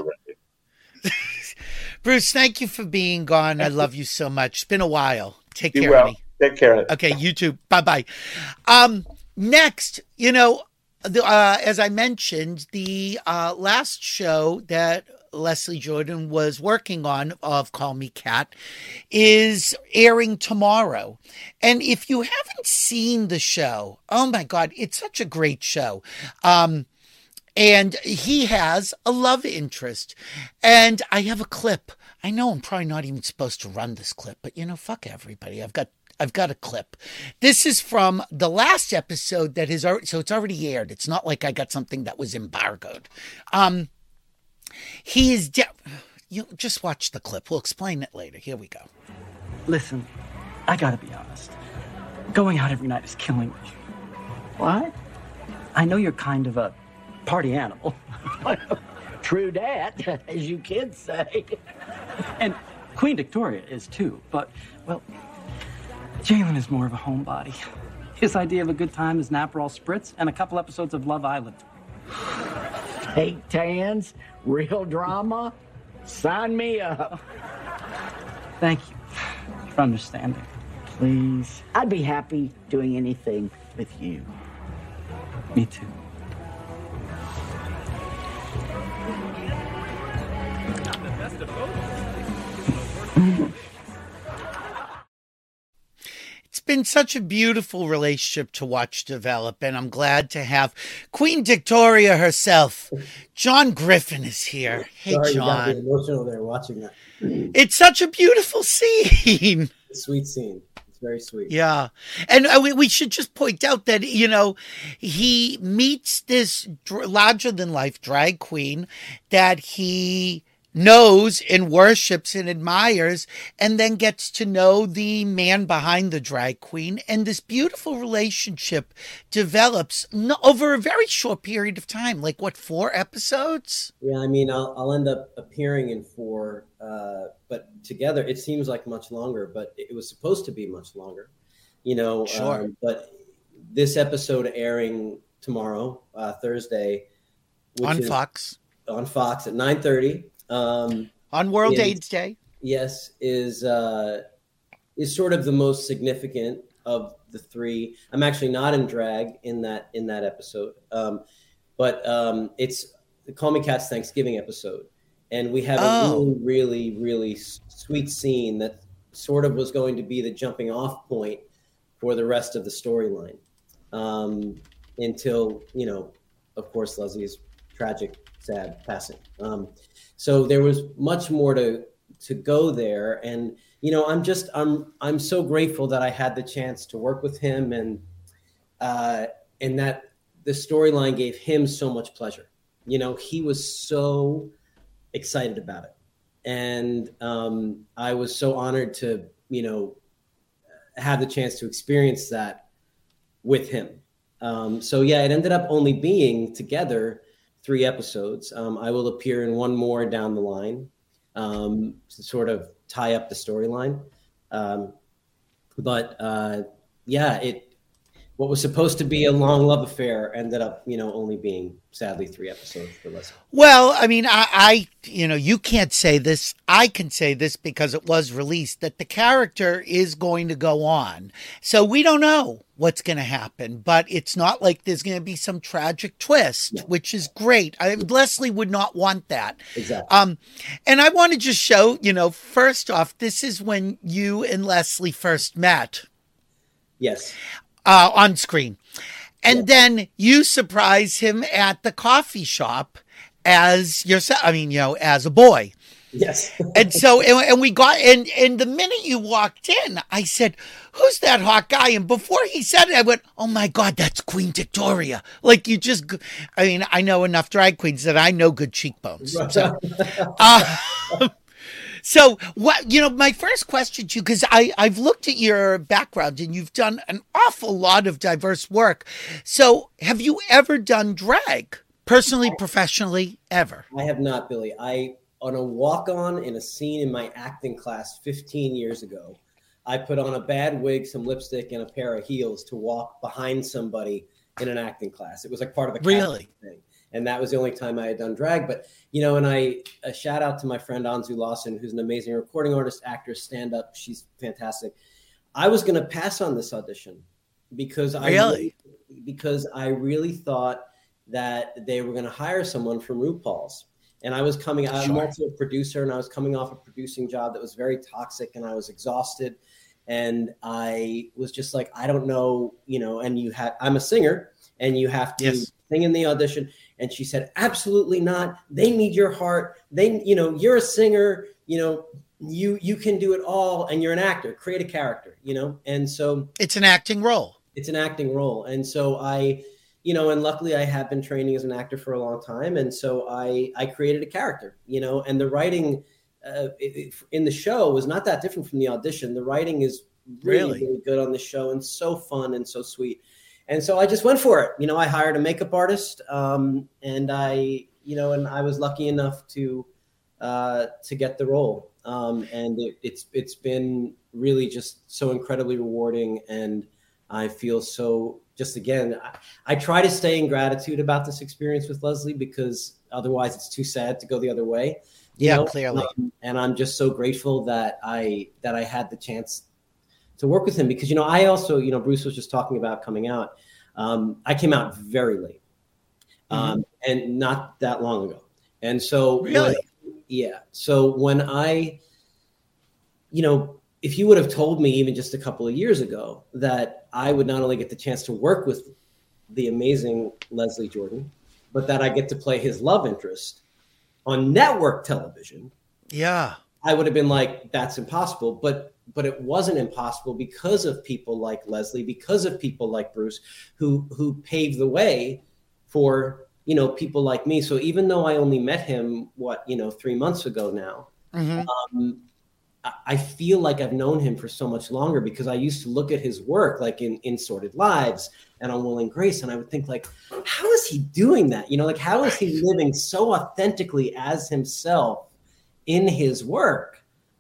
Bruce, thank you for being gone. I love you so much. It's been a while. Take Be care, well. honey. Take care. Okay, you too. Bye-bye. Um, next, you know, the, uh, as I mentioned, the uh, last show that Leslie Jordan was working on of Call Me Kat is airing tomorrow. And if you haven't seen the show, oh my God, it's such a great show. Um, And he has a love interest. And I have a clip. I know I'm probably not even supposed to run this clip, but you know, fuck everybody. I've got I've got a clip. This is from the last episode that is already, so it's already aired. It's not like I got something that was embargoed. Um, he is de- You just watch the clip. We'll explain it later. Here we go. Listen, I gotta be honest. Going out every night is killing me. What? I know you're kind of a party animal. True dat, as you kids say. And Queen Victoria is too, but, well, Jalen is more of a homebody. His idea of a good time is Naparol Spritz and a couple episodes of Love Island. Fake tans, real drama, sign me up. Thank you for understanding. Please. I'd be happy doing anything with you. Me too. It's been such a beautiful relationship to watch develop, and I'm glad to have Queen Victoria herself. John Griffin is here. Hey, Sorry, John. You got me emotional there watching that. It's such a beautiful scene. Sweet scene. It's very sweet. Yeah. And uh, we, we should just point out that, you know, he meets this dr- larger-than-life drag queen that he knows and worships and admires, and then gets to know the man behind the drag queen. And this beautiful relationship develops no, over a very short period of time. Like, what, four episodes? Yeah, I mean, I'll, I'll end up appearing in four, uh, but together it seems like much longer, but it was supposed to be much longer, you know. Sure. Um, but this episode airing tomorrow, uh, Thursday. Which On is Fox. On Fox at nine thirty. Um, on World is, AIDS Day. Yes, is uh, is sort of the most significant of the three. I'm actually not in drag in that in that episode, um, but um, it's the Call Me Cat's Thanksgiving episode, and we have Oh. a really, really, really s- sweet scene that sort of was going to be the jumping off point for the rest of the storyline, um, until, you know, of course, Leslie's tragic, sad passing. Um, so there was much more to to go there, and you know, I'm just I'm I'm so grateful that I had the chance to work with him, and uh, and that the storyline gave him so much pleasure. You know, he was so excited about it, and um, I was so honored to, you know, have the chance to experience that with him. Um, so yeah, it ended up only being together three episodes. Um, I will appear in one more down the line, um, to sort of tie up the storyline. Um, but uh, yeah, it what was supposed to be a long love affair ended up, you know, only being sadly three episodes for Leslie. Well, I mean, I, I, you know, you can't say this. I can say this because it was released that the character is going to go on. So we don't know what's going to happen, but it's not like there's going to be some tragic twist, Yeah. which is great. I, Leslie would not want that. Exactly. Um, and I want to just show, you know, first off, this is when you and Leslie first met. Yes. Uh, on screen. And Yeah. then you surprise him at the coffee shop as yourself. I mean, you know, as a boy. Yes. And so, and, and we got, and, and the minute you walked in, I said, who's that hot guy? And before he said it, I went, oh my God, that's Queen Victoria. Like you just, I mean, I know enough drag queens that I know good cheekbones. So, uh, So what, you know, my first question to you, because I, I've looked at your background and you've done an awful lot of diverse work. So have you ever done drag personally, professionally, ever? I have not, Billy. I, on a walk-on in a scene in my acting class fifteen years ago, I put on a bad wig, some lipstick, and a pair of heels to walk behind somebody in an acting class. It was like part of the Really? thing. And that was the only time I had done drag. But, you know, and I, a shout out to my friend Anzu Lawson, who's an amazing recording artist, actress, stand-up. She's fantastic. I was going to pass on this audition because I Really? because I really thought that they were going to hire someone from RuPaul's. And I was coming, I'm Sure. also a producer, and I was coming off a producing job that was very toxic, and I was exhausted. And I was just like, I don't know, you know, and you have, I'm a singer, and you have to Yes. sing in the audition. And she said, absolutely not. They need your heart. They, you know, you're a singer, you know, you, you can do it all. And you're an actor, create a character, you know? And so It's an acting role. it's an acting role. And so I, you know, and luckily I have been training as an actor for a long time. And so I, I created a character, you know, and the writing uh, it, in the show was not that different from the audition. The writing is really, Really? really good on the show and so fun and so sweet. And so I just went for it. You know, I hired a makeup artist, um, and I, you know, and I was lucky enough to uh, to get the role. Um, and it, it's it's been really just so incredibly rewarding, and I feel so. Just again, I, I try to stay in gratitude about this experience with Leslie, because otherwise it's too sad to go the other way. you Yeah, know? clearly. Um, and I'm just so grateful that I that I had the chance to work with him, because, you know, I also, you know, Bruce was just talking about coming out. Um, I came out very late, um, mm-hmm. and not that long ago. And so, really, when, yeah. So when I, you know, if you would have told me even just a couple of years ago that I would not only get the chance to work with the amazing Leslie Jordan, but that I get to play his love interest on network television, yeah, I would have been like, that's impossible. But but it wasn't impossible because of people like Leslie, because of people like Bruce, who who paved the way for, you know, people like me. So even though I only met him, what, you know, three months ago now, mm-hmm. um, I feel like I've known him for so much longer, because I used to look at his work like in, in Sordid Lives and on Will and Grace, and I would think like, how is he doing that? You know, like, how is he living so authentically as himself in his work?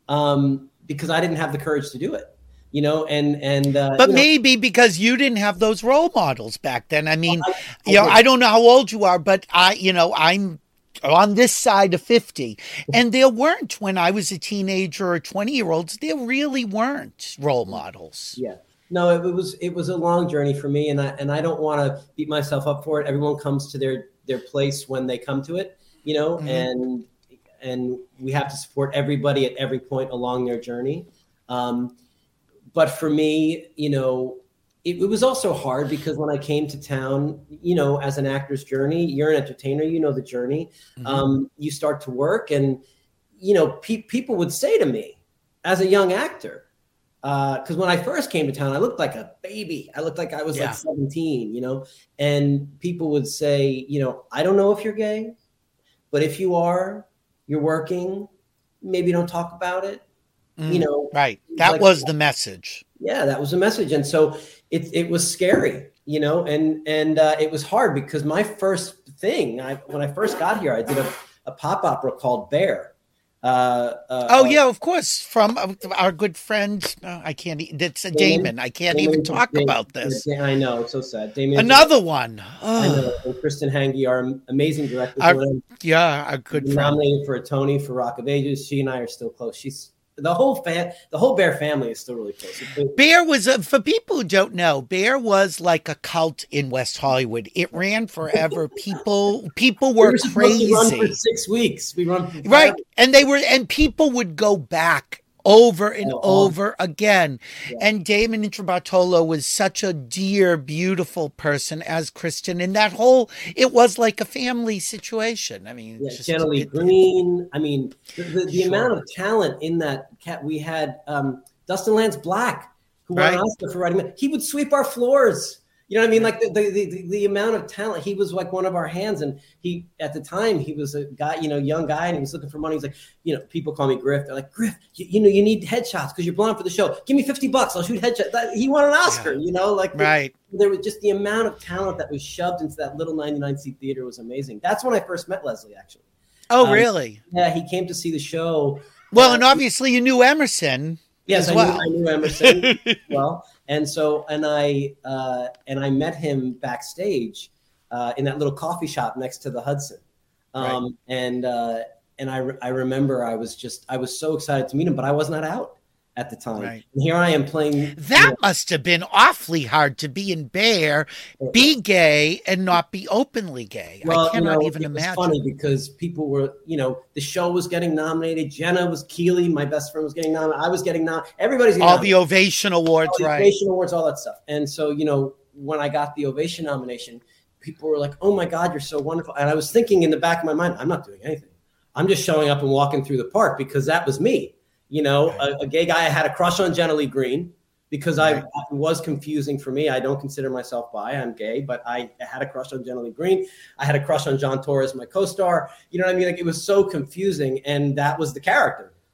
Um, because I didn't have the courage to do it, you know, and, and, uh, but you know, maybe because you didn't have those role models back then. I mean, I, I, you know, I, I don't know how old you are, but I, you know, I'm on this side of fifty, and there weren't, when I was a teenager or twenty year olds, there really weren't role models. Yeah, no, it, it was, it was a long journey for me, and I, and I don't want to beat myself up for it. Everyone comes to their, their place when they come to it, you know, mm-hmm. and, and we have to support everybody at every point along their journey. Um, but for me, you know, it, it was also hard because when I came to town, you know, as an actor's journey, you're an entertainer, you know, the journey, mm-hmm. um, you start to work, and, you know, pe- people would say to me as a young actor, uh, cause when I first came to town, I looked like a baby. I looked like I was yeah. like seventeen, you know, and people would say, you know, I don't know if you're gay, but if you are, you're working, maybe don't talk about it. Mm, you know, right. That like, was the message. Yeah, that was the message. And so it it was scary, you know, and, and uh, it was hard because my first thing, I, when I first got here, I did a, a pop opera called Bear. Uh, uh, oh, yeah, of course. From our good friend, uh, I can't, it's a Damon. Damon. I can't Damon, even talk Damon, about this. I know, it's so sad. Damon, Another one. Oh. I know. And Kristen Hange, our amazing director. Our, yeah, our good friend. Nominated for a Tony for Rock of Ages. She and I are still close. She's the whole fan, the whole Bear family is still really close. Bear was, a, for people who don't know, Bear was like a cult in West Hollywood. It ran forever. People, people were, we were crazy. To run for six weeks. We run for right, and they were, and people would go back over and oh, over oh. again. Yeah. And Damon Introbartolo was such a dear, beautiful person, as Kristen. And that whole, it was like a family situation. I mean, yeah, just, Jenna Lee it, Green. It, I mean, the, the, the sure. amount of talent in that cat. We had um, Dustin Lance Black, who right. won an Oscar for writing. He would sweep our floors. You know what I mean? Like the, the the the amount of talent. He was like one of our hands, and he at the time he was a guy, you know, young guy, and he was looking for money. He's like, you know, people call me Griff. They're like, Griff, you, you know, you need headshots because you're blonde for the show. Give me fifty bucks, I'll shoot headshots. He won an Oscar. Yeah. You know, like right. The, there was just the amount of talent that was shoved into that little ninety-nine seat theater was amazing. That's when I first met Leslie, actually. Oh, um, really? Yeah, he came to see the show. Well, uh, and obviously you knew Emerson. Yes, as I, well. knew, I knew Emerson well. And so, and I, uh, and I met him backstage uh, in that little coffee shop next to the Hudson. Um, right. And, uh, and I, re- I remember I was just, I was so excited to meet him, but I was not out at the time. Right. And here I am playing. That you know, must have been awfully hard to be in Bear, be gay and not be openly gay. Well, I cannot you know, even it imagine. It was funny because people were, you know, the show was getting nominated. Jenna was Keeley, my best friend, was getting nominated. I was getting nominated. Everybody's getting all nominated. the Ovation Awards, all the right? Ovation Awards, all that stuff. And so, you know, when I got the Ovation nomination, people were like, "Oh my God, you're so wonderful!" And I was thinking in the back of my mind, "I'm not doing anything. I'm just showing up and walking through the park because that was me." You know, right. a, a gay guy. I had a crush on Jenna Lee Green because right. I, it was confusing for me. I don't consider myself bi. I'm gay, but I had a crush on Jenna Lee Green. I had a crush on John Torres, my co-star. You know what I mean? Like, it was so confusing, and that was the character.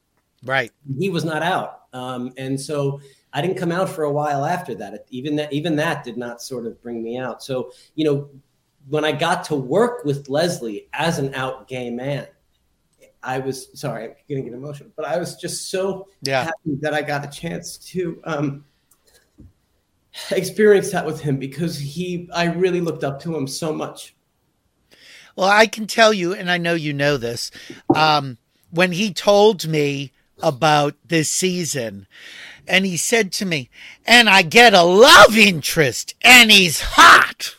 Right. He was not out. Um, and so I didn't come out for a while after that. Even that, even that did not sort of bring me out. So, you know, when I got to work with Leslie as an out gay man, I was sorry, I'm getting get emotional, but I was just so yeah. happy that I got a chance to um, experience that with him, because he, I really looked up to him so much. Well, I can tell you, and I know you know this, um, when he told me about this season, and he said to me, and I get a love interest, and he's hot.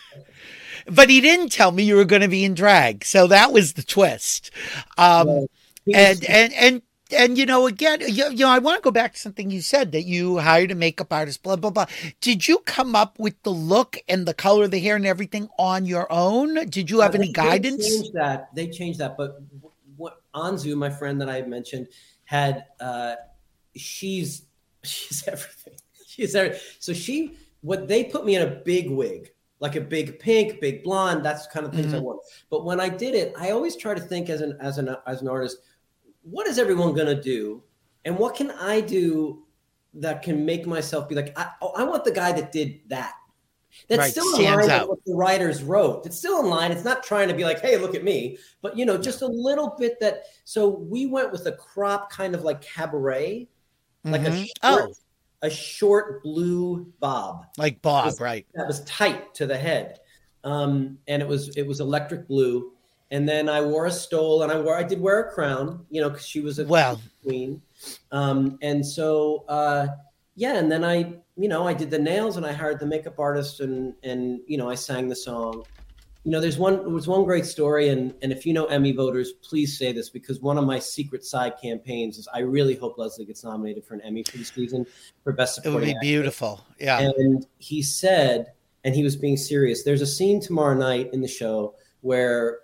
But he didn't tell me you were going to be in drag. So that was the twist. Um, well, and, and, and, and, you know, again, you, you know, I want to go back to something you said, that you hired a makeup artist, blah, blah, blah. Did you come up with the look and the color of the hair and everything on your own? Did you have uh, any they, guidance? They changed that. They changed that. But what Anzu, my friend that I mentioned, had, uh, she's, she's everything. She's everything. So she, what they put me in a big wig, like a big pink, big blonde. That's the kind of things mm-hmm. I want. But when I did it, I always try to think as an as an as an artist, what is everyone gonna do, and what can I do that can make myself be like, I, oh, I want the guy that did that. That's right. still Stands in line out. with what the writers wrote. It's still in line. It's not trying to be like, hey, look at me, but you know, just a little bit that. So we went with a crop, kind of like cabaret, mm-hmm. like a short, oh. a short blue bob, like bob, was, right? That was tight to the head, um, and it was it was electric blue. And then I wore a stole, and I wore I did wear a crown, you know, because she was a well. queen. Um, and so uh, yeah, and then I, you know, I did the nails, and I hired the makeup artist, and and you know, I sang the song. You know, there's one there was one great story, and and if you know Emmy voters, please say this, because one of my secret side campaigns is I really hope Leslie gets nominated for an Emmy for the season for Best Supporting Actor. It would be beautiful. Yeah. And he said, and he was being serious, there's a scene tomorrow night in the show where,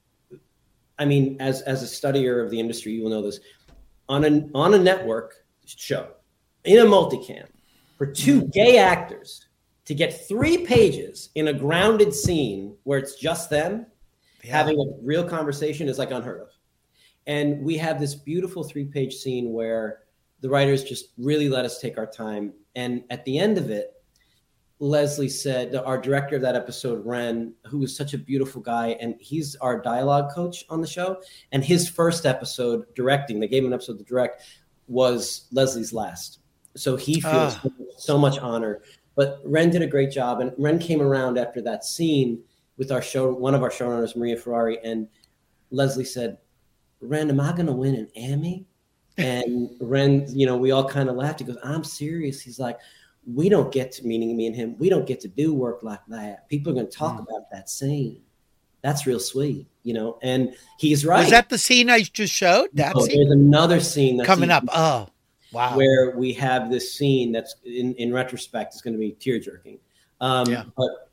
I mean, as as a studier of the industry, you will know this, on a on a network show, in a multicam, for two gay actors to get three pages in a grounded scene where it's just them yeah. having a real conversation is like unheard of. And we have this beautiful three-page scene where the writers just really let us take our time. And at the end of it, Leslie said, our director of that episode, Ren, who was such a beautiful guy, and he's our dialogue coach on the show. And his first episode directing, they gave him an episode to direct, was Leslie's last. So he feels uh. so much honor. But Ren did a great job, and Ren came around after that scene with our show, one of our showrunners, Maria Ferrari, and Leslie said, Ren, am I going to win an Emmy? And Ren, you know, we all kind of laughed. He goes, I'm serious. He's like, we don't get to, meaning me and him, we don't get to do work like that. People are going to talk mm. about that scene. That's real sweet, you know, and he's right. Was that the scene I just showed? That oh, scene? There's another scene that's coming up. Oh. Wow. Where we have this scene that's in, in retrospect is going to be tear jerking. Um, yeah. But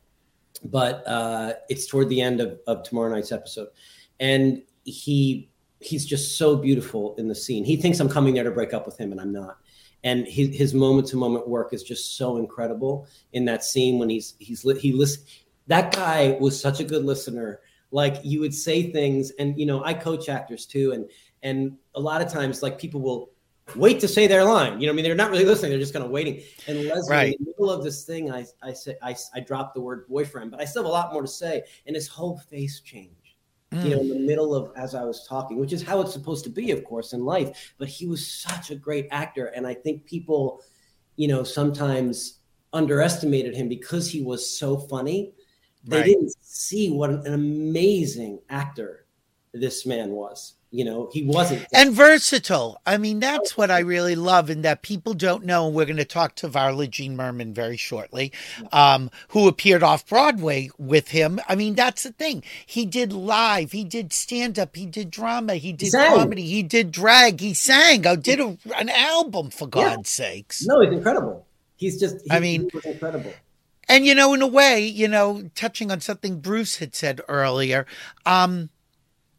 but uh, it's toward the end of, of tomorrow night's episode. And he he's just so beautiful in the scene. He thinks I'm coming there to break up with him, and I'm not. And his, his moment to moment work is just so incredible in that scene when he's he's he listen. That guy was such a good listener. Like, you would say things, and you know, I coach actors too, and and a lot of times, like, people will wait to say their line. You know what I mean? They're not really listening. They're just kind of waiting. And Leslie, right. in the middle of this thing, I I say I, I dropped the word boyfriend, but I still have a lot more to say. And his whole face changed, mm. you know, in the middle of, as I was talking, which is how it's supposed to be, of course, in life. But he was such a great actor. And I think people, you know, sometimes underestimated him because he was so funny. They right. didn't see what an amazing actor this man was. You know, he wasn't. And versatile. I mean, that's what I really love, and that people don't know. We're going to talk to Varla Jean Merman very shortly, um, who appeared off Broadway with him. I mean, that's the thing. He did live. He did stand-up. He did drama. He did he comedy. He did drag. He sang. I did a, an album, for God's yeah. sakes. No, he's incredible. He's just, he, I mean, he was incredible. And, you know, in a way, you know, touching on something Bruce had said earlier, um,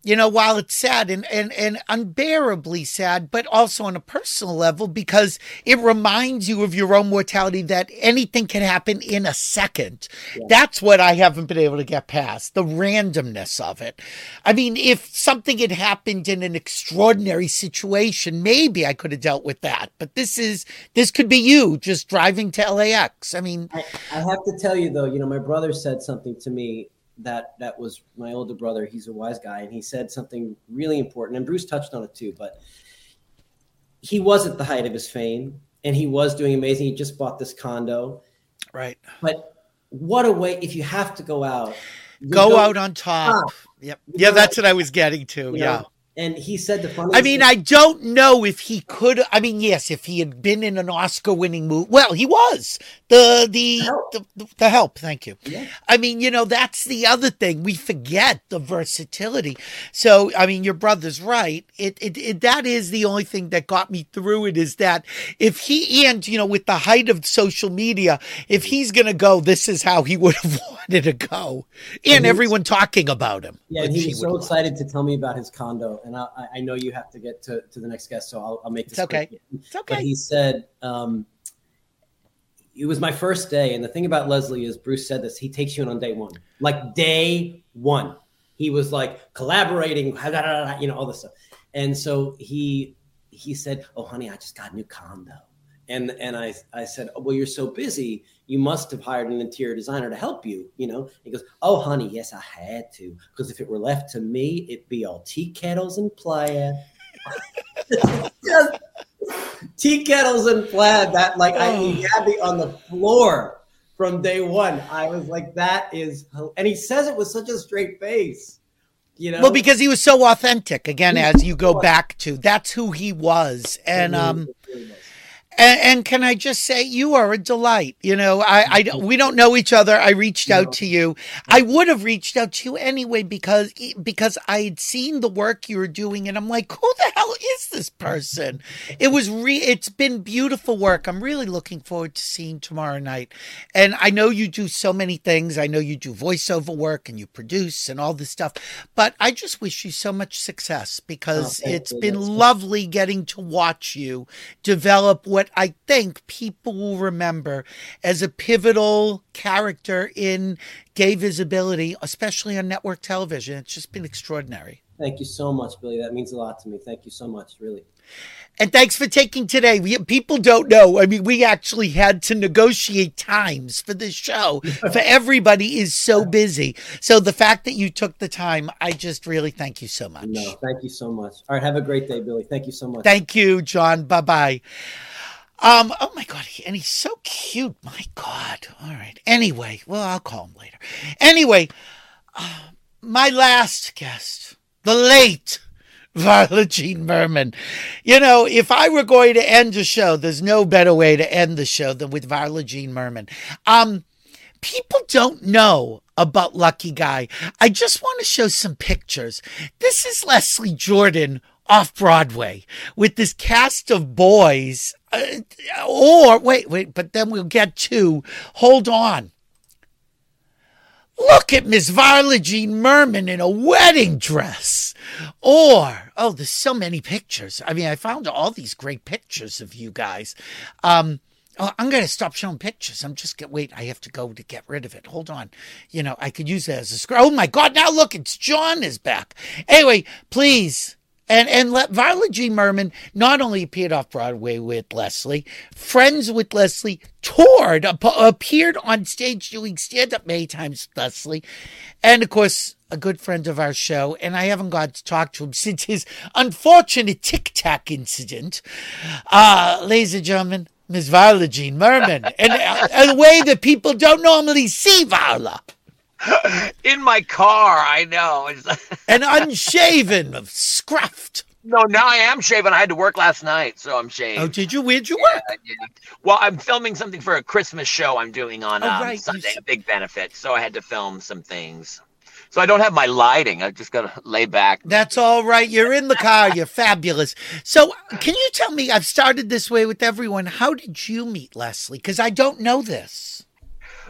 you know, while it's sad and, and, and unbearably sad, but also on a personal level, because it reminds you of your own mortality, that anything can happen in a second. Yeah. That's what I haven't been able to get past, the randomness of it. I mean, if something had happened in an extraordinary situation, maybe I could have dealt with that. But this is, this could be you just driving to L A X. I mean, I, I have to tell you though, you know, my brother said something to me that that was my older brother. He's a wise guy. And he said something really important, and Bruce touched on it too, but he was at the height of his fame and he was doing amazing. He just bought this condo. Right. But what a way, if you have to go out, go, go out on top. top. Yep. Yeah. That's out. What I was getting to. You yeah. know? And he said the funny. I mean, I don't know if he could. I mean, yes, if he had been in an Oscar-winning movie. Well, he was the the help. The, the, the help. Thank you. Yeah. I mean, you know, that's the other thing. We forget the versatility. So, I mean, your brother's right. It, it it that is the only thing that got me through it, is that if he, and you know, with the height of social media, if he's gonna go, this is how he would have wanted to go, and, and everyone talking about him. Yeah, and he was so excited to tell me about his condo. And I, I know you have to get to, to the next guest, so I'll, I'll make this it's okay. quick. It's okay. But he said, um, it was my first day. And the thing about Leslie is, Bruce said this, he takes you in on day one. Like day one. He was like collaborating, you know, all this stuff. And so he he said, oh, honey, I just got a new condo. And and I I said, oh, well, you're so busy, you must have hired an interior designer to help you, you know? He goes, oh, honey, yes, I had to. Because if it were left to me, it'd be all tea kettles and plaid. Just tea kettles and plaid. That, like, I, he had me on the floor from day one. I was like, that is, and he says it with such a straight face. You know? Well, because he was so authentic, again, as you go back to, that's who he was. And, um, And, and can I just say, you are a delight. You know, I, I, we don't know each other. I reached out to you. I would have reached out to you anyway, because, because I had seen the work you were doing, and I'm like, who the hell is this person? It was re, it's been beautiful work. I'm really looking forward to seeing tomorrow night. And I know you do so many things. I know you do voiceover work and you produce and all this stuff, but I just wish you so much success, because oh, it's you. been That's lovely good. getting to watch you develop what I think people will remember as a pivotal character in gay visibility, especially on network television. It's just been extraordinary. Thank you so much, Billy. That means a lot to me. Thank you so much, really. And thanks for taking today. We, people don't know. I mean, we actually had to negotiate times for this show. For everybody is so busy. So the fact that you took the time, I just really thank you so much. No, thank you so much. All right, have a great day, Billy. Thank you so much. Thank you, John. Bye-bye. Um, oh my God, and he's so cute. My God. All right. Anyway, well, I'll call him later. Anyway, uh, my last guest, the late Varla Jean Merman. You know, if I were going to end a show, there's no better way to end the show than with Varla Jean Merman. Um, people don't know about Lucky Guy. I just want to show some pictures. This is Leslie Jordan off Broadway with this cast of boys. Uh, or wait, wait, but then we'll get to, hold on. Look at Miss Varla Jean Merman in a wedding dress. Or, oh, there's so many pictures. I mean, I found all these great pictures of you guys. Um, oh, I'm going to stop showing pictures. I'm just going to wait. I have to go to get rid of it. Hold on. You know, I could use that as a scroll. Oh my God. Now look, it's John is back. Anyway, please. And and let Varla Jean Merman not only appeared off Broadway with Leslie, friends with Leslie, toured, ap- appeared on stage doing stand-up many times with Leslie, and of course, a good friend of our show, and I haven't got to talk to him since his unfortunate Tic Tac incident. Uh, ladies and gentlemen, Miss Varla Jean Merman, and a way that people don't normally see Varla. In my car, I know. And unshaven, scruffed. No, now I am shaven. I had to work last night, so I'm shaved. Oh, did you? Where'd you work? Yeah, yeah. Well, I'm filming something for a Christmas show I'm doing on oh, um, right. Sunday, a big benefit. So I had to film some things. So I don't have my lighting. I just got to lay back. That's all right. You're in the car. You're fabulous. So can you tell me, I've started this way with everyone, how did you meet Leslie? Because I don't know this.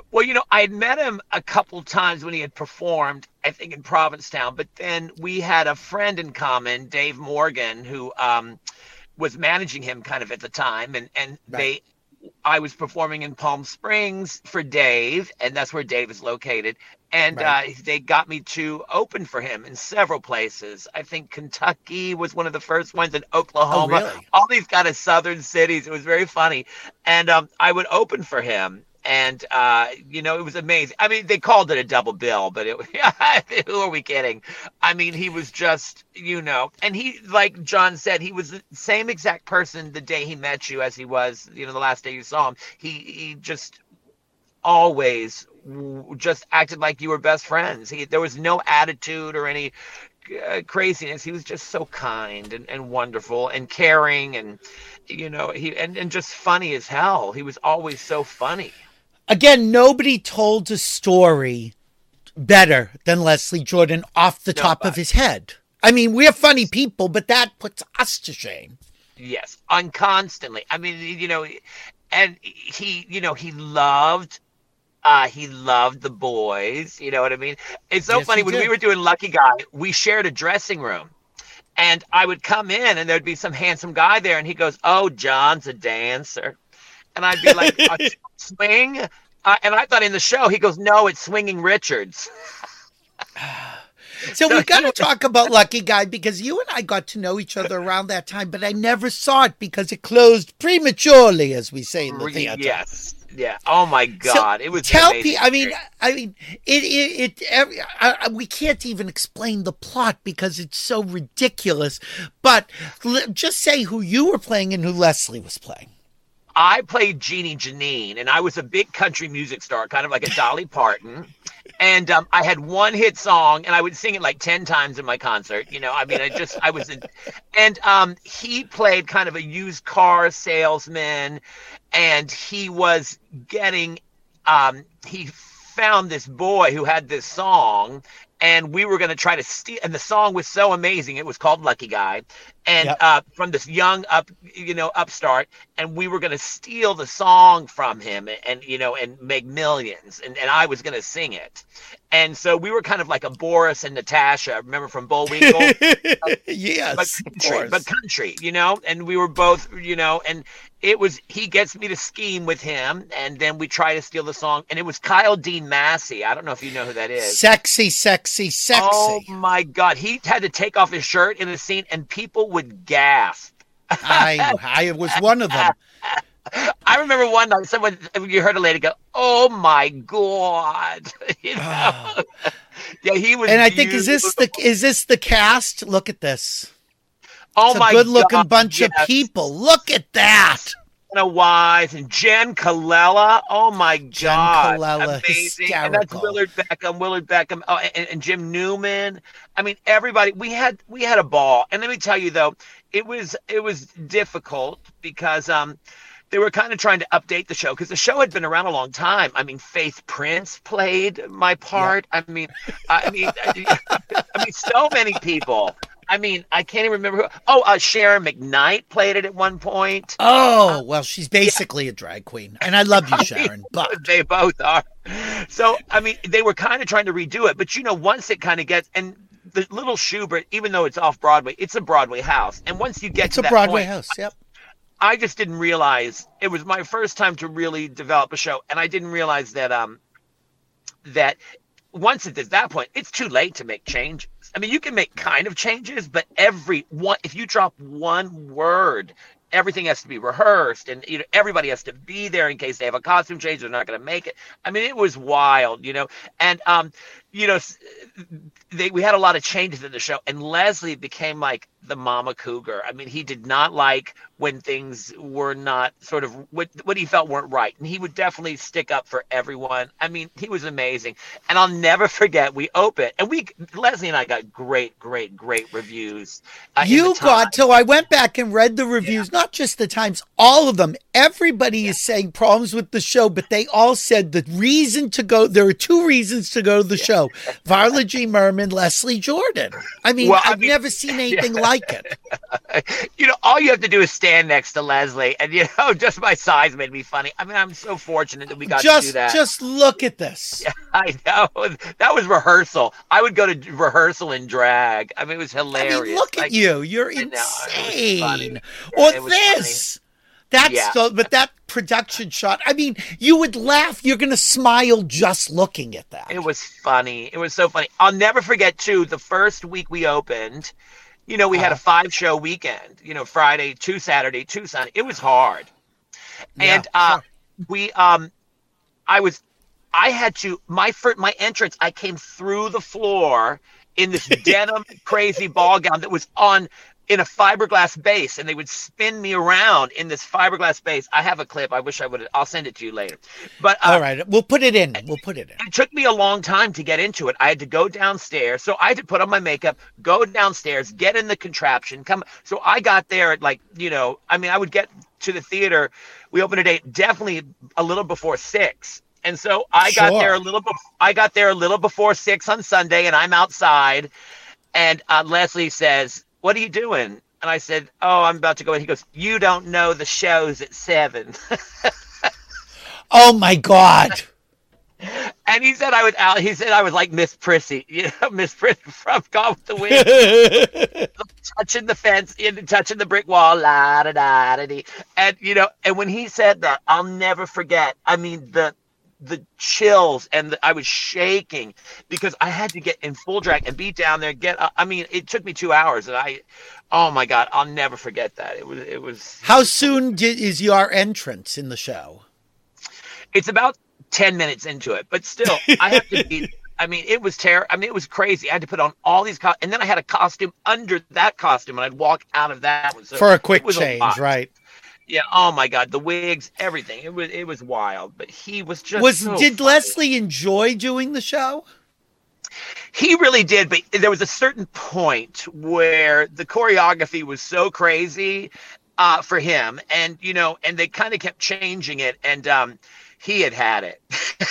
Well, you know, I had met him a couple times when he had performed, I think in Provincetown, but then we had a friend in common, Dave Morgan, who um, was managing him kind of at the time. And, and right. they, I was performing in Palm Springs for Dave, and that's where Dave is located. And right. uh, they got me to open for him in several places. I think Kentucky was one of the first ones, in Oklahoma. Oh, really? All these kind of southern cities. It was very funny. And um, I would open for him. And, uh, you know, it was amazing. I mean, they called it a double bill, but it, who are we kidding? I mean, he was just, you know, and he, like John said, he was the same exact person the day he met you as he was, you know, the last day you saw him. He, he just always just acted like you were best friends. He, there was no attitude or any uh, craziness. He was just so kind and, and wonderful and caring and, you know, he and, and just funny as hell. He was always so funny. Again, nobody told a story better than Leslie Jordan off the top Nobody. of his head. I mean, we're funny people, but that puts us to shame. Yes, on constantly. I mean, you know, and he, you know, he loved, uh, he loved the boys. You know what I mean? It's so Yes, funny he when did. we were doing Lucky Guy, we shared a dressing room. And I would come in and there'd be some handsome guy there and he goes, "Oh, John's a dancer." And I'd be like, "A swing?" Uh, and I thought in the show, he goes, "No, it's Swinging Richards." So we've got to talk about Lucky Guy because you and I got to know each other around that time, but I never saw it because it closed prematurely, as we say in the theater. Yes. Yeah. Oh my God. So it was tell amazing. me. I mean, I mean, it. It. it every, I, I, we can't even explain the plot because it's so ridiculous. But l- just say who you were playing and who Leslie was playing. I played Jeannie Janine, and I was a big country music star, kind of like a Dolly Parton. And um, I had one hit song, and I would sing it like ten times in my concert. You know, I mean, I just, I was, in, and um, he played kind of a used car salesman, and he was getting, um, he found this boy who had this song, and we were going to try to steal, and the song was so amazing. It was called Lucky Guy. And Yep. uh, from this young up, you know, upstart, and we were going to steal the song from him, and, and you know, and make millions, and, and I was going to sing it, and so we were kind of like a Boris and Natasha, remember from Bullwinkle? Yes, but of country, course. but country, you know, and we were both, you know, and it was he gets me to scheme with him, and then we try to steal the song, and it was Kyle Dean Massey. I don't know if you know who that is. Sexy, sexy, sexy. Oh my God, he had to take off his shirt in the scene, and people would gasp. I, I was one of them. I remember one night someone you heard a lady go, "Oh my God!" You know? Yeah, he was. And I think is this the is this the cast? Look at this. Oh it's my a good-looking God, bunch yes. of people. Look at that. Anna Wise and Jen Colella. Oh my Jen God, Colella, amazing! And that's hysterical. Willard Beckham, Willard Beckham, oh, and, and Jim Newman. I mean, everybody. We had we had a ball. And let me tell you though, it was it was difficult because um. they were kind of trying to update the show because the show had been around a long time. I mean, Faith Prince played my part. Yeah. I mean, I mean, I, I mean, so many people. I mean, I can't even remember who. Oh, uh, Sharon McKnight played it at one point. Oh, well, she's basically yeah. a drag queen. And I love you, Sharon. But they both are. So, I mean, they were kind of trying to redo it. But, you know, once it kind of gets, and the Little Schubert, even though it's off Broadway, it's a Broadway house. And once you get it's to a that Broadway point, house, yep. I just didn't realize it was my first time to really develop a show. And I didn't realize that, um, that once it's at that point, it's too late to make changes. I mean, you can make kind of changes, but every one, if you drop one word, everything has to be rehearsed, and you know everybody has to be there in case they have a costume change. They're not going to make it. I mean, it was wild, you know. And um, you know, they we had a lot of changes in the show, and Leslie became like the mama cougar. I mean, he did not like when things were not sort of what what he felt weren't right, and he would definitely stick up for everyone. I mean, he was amazing, and I'll never forget. We opened, and we Leslie and I got great, great, great reviews. Uh, you got to. I went back and read the reviews, yeah. Not just the Times, all of them. Everybody yeah. is saying problems with the show, but they all said the reason to go. There are two reasons to go to the yeah. show: Varla G. Merman, Leslie Jordan. I mean, well, I've I mean, never seen anything yeah. like it. You know, all you have to do is stand next to Leslie, and you know, just my size made me funny. I mean, I'm so fortunate that we got just, to do that. Just look at this. Yeah, I know. That was rehearsal. I would go to rehearsal in drag. I mean, it was hilarious. I mean, look at like, you. You're know, insane. Yeah, or this. Funny. That's yeah. so, but that production shot, I mean, you would laugh. You're going to smile just looking at that. It was funny. It was so funny. I'll never forget, too, the first week we opened, you know, we uh, had a five show weekend, you know, Friday, two Saturday, two Sunday. It was hard. Yeah, and uh, sure. we, um, I was, I had to, my first, my entrance, I came through the floor in this denim crazy ball gown that was on, in a fiberglass base, and they would spin me around in this fiberglass base. I have a clip. I wish I would. I'll send it to you later. But uh, all right, we'll put it in. We'll put it in. It took me a long time to get into it. I had to go downstairs, so I had to put on my makeup, go downstairs, get in the contraption, come. So I got there at like, you know, I mean, I would get to the theater. We opened at eight, definitely a little before six. And so I sure. got there a little. Be- I got there a little before six on Sunday, and I'm outside, and uh, Leslie says, "What are you doing?" And I said, "Oh, I'm about to go in." He goes, "You don't know the show's at seven." Oh my God. And he said I was out. He said I was like Miss Prissy, you know, Miss Prissy from Gone with the Wind, touching the fence, touching the brick wall, la da da da da. And you know, and when he said that, I'll never forget. I mean, the the chills, and the, I was shaking because I had to get in full drag and be down there. Get, uh, I mean, it took me two hours, and I, oh my God, I'll never forget that. It was, it was. How soon did, is your entrance in the show? It's about ten minutes into it, but still, I have to be. I mean, it was terrible. I mean, it was crazy. I had to put on all these costumes, and then I had a costume under that costume, and I'd walk out of that one. So for a quick change, a right? Yeah. Oh my God, the wigs, everything. It was it was wild. But he was just was. So did funny. Leslie enjoy doing the show? He really did, but there was a certain point where the choreography was so crazy uh, for him, and you know, and they kind of kept changing it, and um, he had had it,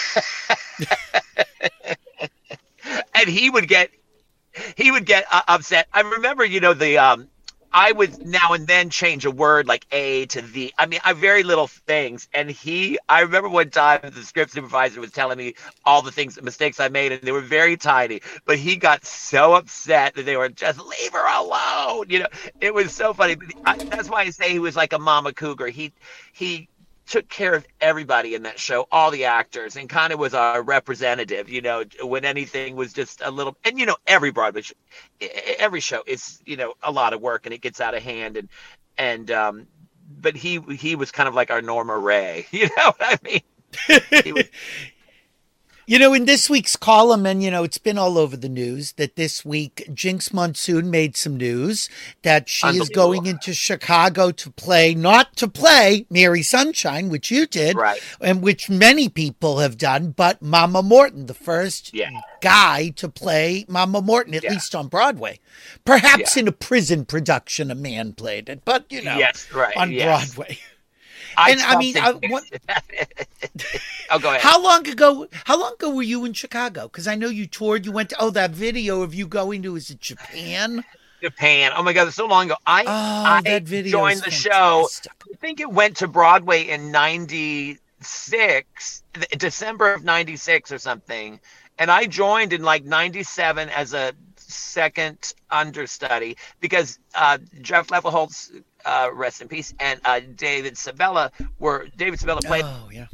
and he would get he would get uh, upset. I remember, you know, the. Um, I would now and then change a word like A to the. I mean, I very little things. And he, I remember one time the script supervisor was telling me all the things, mistakes I made, and they were very tiny. But he got so upset that they were just leave her alone. You know, it was so funny. I, that's why I say he was like a mama cougar. He, he took care of everybody in that show, all the actors, and kind of was our representative, you know, when anything was just a little, and, you know, every Broadway show, every show is, you know, a lot of work and it gets out of hand. And, and, um, but he, he was kind of like our Norma Ray, you know what I mean? He was, You know, in this week's column, and, you know, it's been all over the news that this week Jinx Monsoon made some news that she is going into Chicago to play, not to play Mary Sunshine, which you did, right, and which many people have done, but Mama Morton, the first yeah. guy to play Mama Morton, at yeah. least on Broadway. Perhaps yeah. in a prison production, a man played it, but, you know, yes, right, on yes. Broadway. I and I mean, I, what, oh, go ahead. How long ago? How long ago were you in Chicago? Because I know you toured. You went to oh that video of you going to is it Japan? Japan. Oh my God, it's so long ago. I oh, I that video joined the fantastic. show. I think it went to Broadway in ninety-six, December of ninety-six or something, and I joined in like ninety-seven as a second understudy because uh, Jeff Levelholtz. Uh, rest in peace, and uh, David Sabella were David Sabella played. Oh yeah.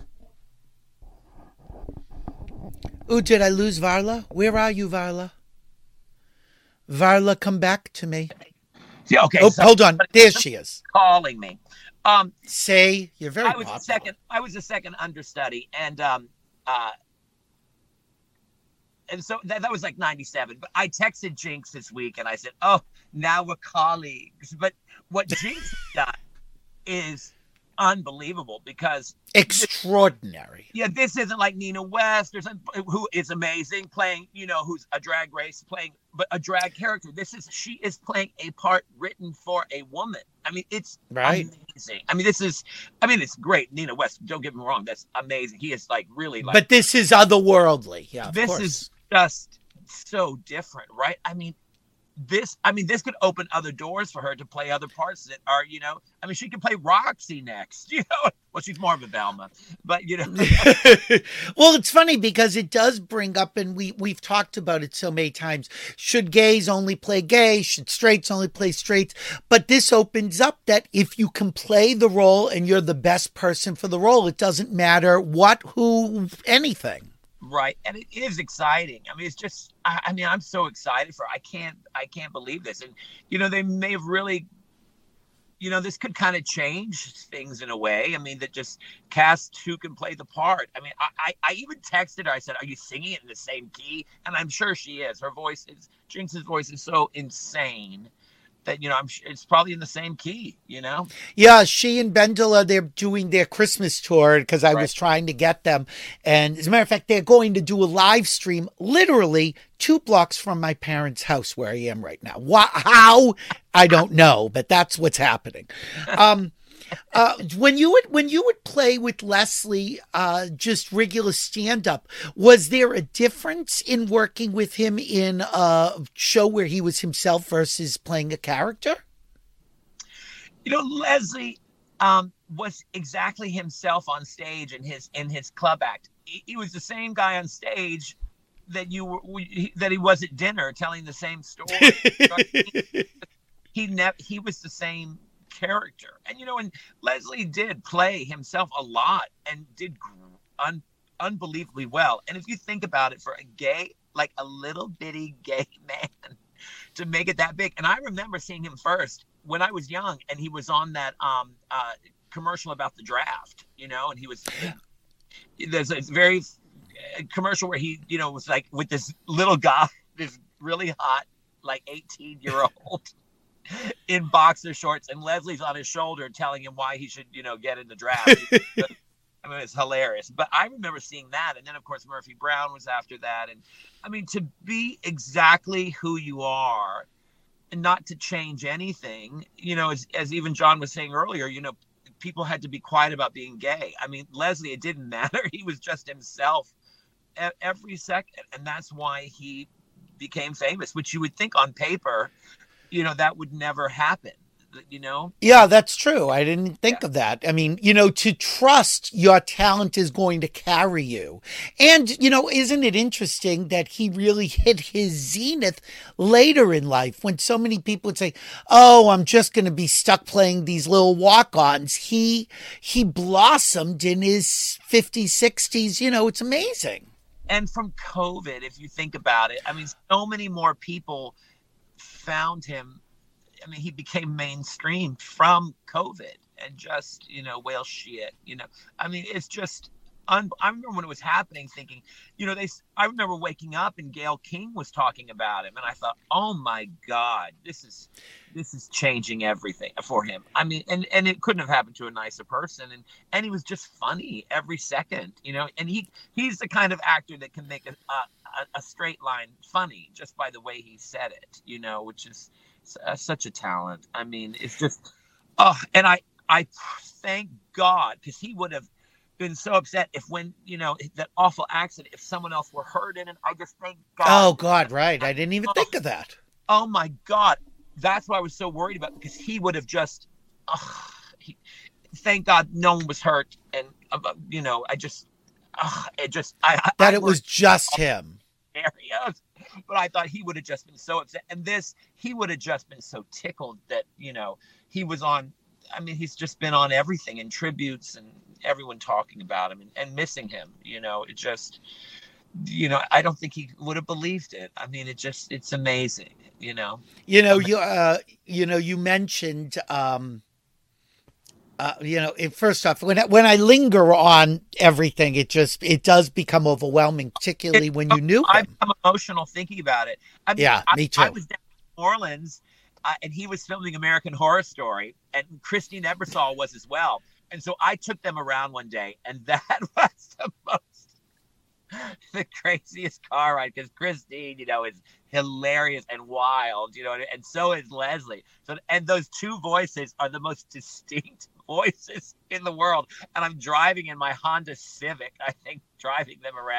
Ooh, did I lose Varla? Where are you, Varla? Varla, come back to me. Yeah, okay. Oh, so, hold on. There she is. Calling me. Um, Say you're very. I was popular. a second. I was a second understudy, and um, uh, and so that, that was like ninety-seven. But I texted Jinx this week, and I said, "Oh, now we're colleagues." But what Jinx has done is unbelievable because extraordinary. Yeah, this isn't like Nina West or something, who is amazing playing, you know, who's a drag race playing, but a drag character. This is she is playing a part written for a woman. I mean, it's right. amazing. I mean, this is, I mean, it's great. Nina West, don't get me wrong, that's amazing. He is like really like. But this is otherworldly. Yeah, of this course. is just so different, right? I mean. this, I mean, this could open other doors for her to play other parts that are, you know, I mean, she could play Roxy next, you know. Well, she's more of a Velma, but you know. Well, it's funny because it does bring up, and we we've talked about it so many times. Should gays only play gay? Should straights only play straights? But this opens up that if you can play the role and you're the best person for the role, it doesn't matter what, who, anything. Right. And it is exciting. I mean, it's just, I, I mean, I'm so excited for, I can't, I can't believe this. And, you know, they may have really, you know, this could kind of change things in a way. I mean, that just cast who can play the part. I mean, I, I, I even texted her. I said, are you singing it in the same key? And I'm sure she is. Her voice is, Jinx's voice is so insane that, you know, I'm it's probably in the same key, you know? Yeah, she and Bendela, they're doing their Christmas tour because I Right. was trying to get them. And as a matter of fact, they're going to do a live stream literally two blocks from my parents' house where I am right now. Why, how? I don't know, but that's what's happening. Um, uh, when you would when you would play with Leslie, uh, just regular stand up, was there a difference in working with him in a show where he was himself versus playing a character? You know, Leslie um, was exactly himself on stage in his in his club act. He, he was the same guy on stage that you were we, that he was at dinner, telling the same story. he he, never, he was the same character, and you know, and Leslie did play himself a lot and did un, unbelievably well. And if you think about it, for a gay, like a little bitty gay man, to make it that big, and I remember seeing him first when I was young, and he was on that um, uh, commercial about the draft, you know, and he was, there's a very uh, commercial where he, you know, was like with this little guy, this really hot, like eighteen year old in boxer shorts, and Leslie's on his shoulder telling him why he should, you know, get in the draft. I mean, it's hilarious. But I remember seeing that. And then, of course, Murphy Brown was after that. And I mean, to be exactly who you are and not to change anything, you know, as, as even John was saying earlier, you know, people had to be quiet about being gay. I mean, Leslie, it didn't matter. He was just himself every second. And that's why he became famous, which you would think on paper, you know, that would never happen, you know? Yeah, that's true. I didn't think Yeah. of that. I mean, you know, to trust your talent is going to carry you. And, you know, isn't it interesting that he really hit his zenith later in life when so many people would say, oh, I'm just going to be stuck playing these little walk-ons. He, he blossomed in his fifties, sixties. You know, it's amazing. And from COVID, if you think about it, I mean, so many more people found him. I mean, he became mainstream from COVID and just, you know, whale shit, you know, I mean, it's just, un- I remember when it was happening thinking, you know, they, I remember waking up and Gayle King was talking about him. And I thought, oh my God, this is, this is changing everything for him. I mean, and, and it couldn't have happened to a nicer person. And, and he was just funny every second, you know, and he, he's the kind of actor that can make a, a, a straight line funny just by the way he said it, you know, which is, Uh, such a talent. I mean, it's just, oh, and I, I thank God, because he would have been so upset if when, you know, that awful accident, if someone else were hurt in it. I just thank God. Oh, God, right. I didn't even oh, think of that. Oh, my God. That's what I was so worried about, because he would have just, oh, he, thank God no one was hurt. And, uh, you know, I just, oh, it just, I, That I it was just him. Areas. But I thought he would have just been so upset. And this, he would have just been so tickled that, you know, he was on, I mean, he's just been on everything and tributes and everyone talking about him and, and missing him, you know, it just, you know, I don't think he would have believed it. I mean, it just, it's amazing, you know. You know, you, uh, you know, you mentioned, um, Uh, you know, it, first off, when I, when I linger on everything, it just it does become overwhelming, particularly when you knew him. I become emotional thinking about it. I mean, Yeah, I, me too. I was down in New Orleans, uh, and he was filming American Horror Story, and Christine Ebersol was as well. And so I took them around one day, and that was the most, the craziest car ride, because Christine, you know, is hilarious and wild, you know, and so is Leslie. So, and those two voices are the most distinct voices in the world. And I'm driving in my Honda Civic, I think, driving them around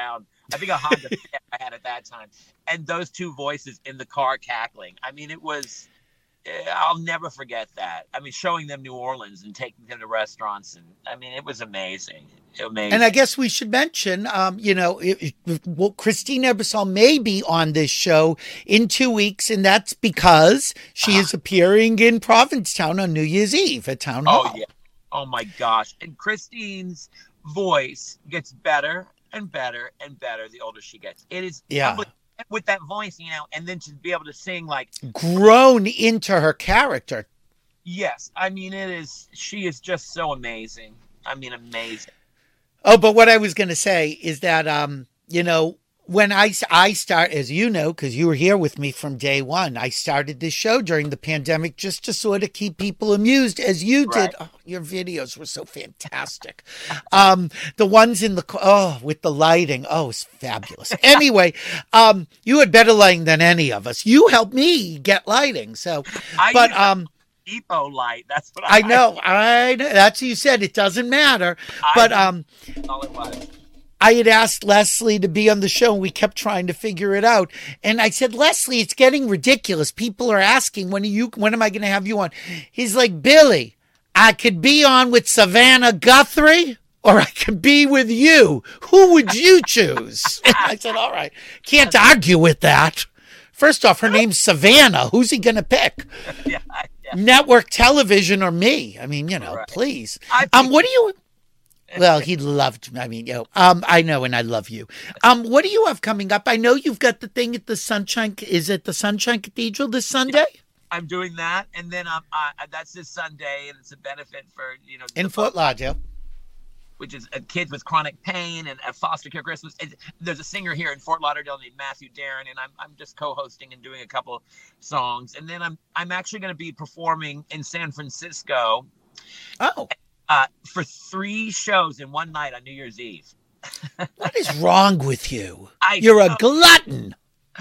I think a Honda Fit I had at that time. And those two voices in the car cackling. I mean, it was, I'll never forget that. I mean, showing them New Orleans and taking them to restaurants. And I mean, it was amazing. Amazing. And I guess we should mention, um, you know, it, it, well, Christine Ebersol may be on this show in two weeks, and that's because she uh, is appearing in Provincetown on New Year's Eve at Town Hall. Oh, yeah. Oh, my gosh. And Christine's voice gets better and better and better the older she gets. It is yeah. with that voice, you know, and then to be able to sing like grown into her character. Yes. I mean, it is, she is just so amazing. I mean, amazing. Oh, but what I was going to say is that, um, you know, when I, I start, as you know, because you were here with me from day one, I started this show during the pandemic just to sort of keep people amused, as you Right. did. Oh, your videos were so fantastic. Um, the ones in the, oh, with the lighting. Oh, it's fabulous. Anyway, um, you had better lighting than any of us. You helped me get lighting. So, I but, use um, Depot light. That's what I, I know. I know. That's what you said. It doesn't matter. I, But, um, that's all it was. I had asked Leslie to be on the show, and we kept trying to figure it out. And I said, Leslie, it's getting ridiculous. People are asking, when are you, when am I going to have you on? He's like, Billy, I could be on with Savannah Guthrie, or I could be with you. Who would you choose? And I said, all right. Can't argue with that. First off, her name's Savannah. Who's he going to pick? Yeah, yeah. Network television or me? I mean, you know, Right. please. I Um, what do you... Well, he loved, I mean, you know, um, I know, and I love you. Um, what do you have coming up? I know you've got the thing at the Sunshine, is it the Sunshine Cathedral this Sunday? I'm doing that, and then um, uh, that's this Sunday, and it's a benefit for, you know, In the Fort folks, Lauderdale. which is uh, kids with chronic pain and a foster care Christmas. It, there's a singer here in Fort Lauderdale named Matthew Darren, and I'm I'm just co-hosting and doing a couple songs, and then I'm I'm actually going to be performing in San Francisco. Oh. Uh, for three shows in one night on New Year's Eve. What is wrong with you? I You're a know. glutton.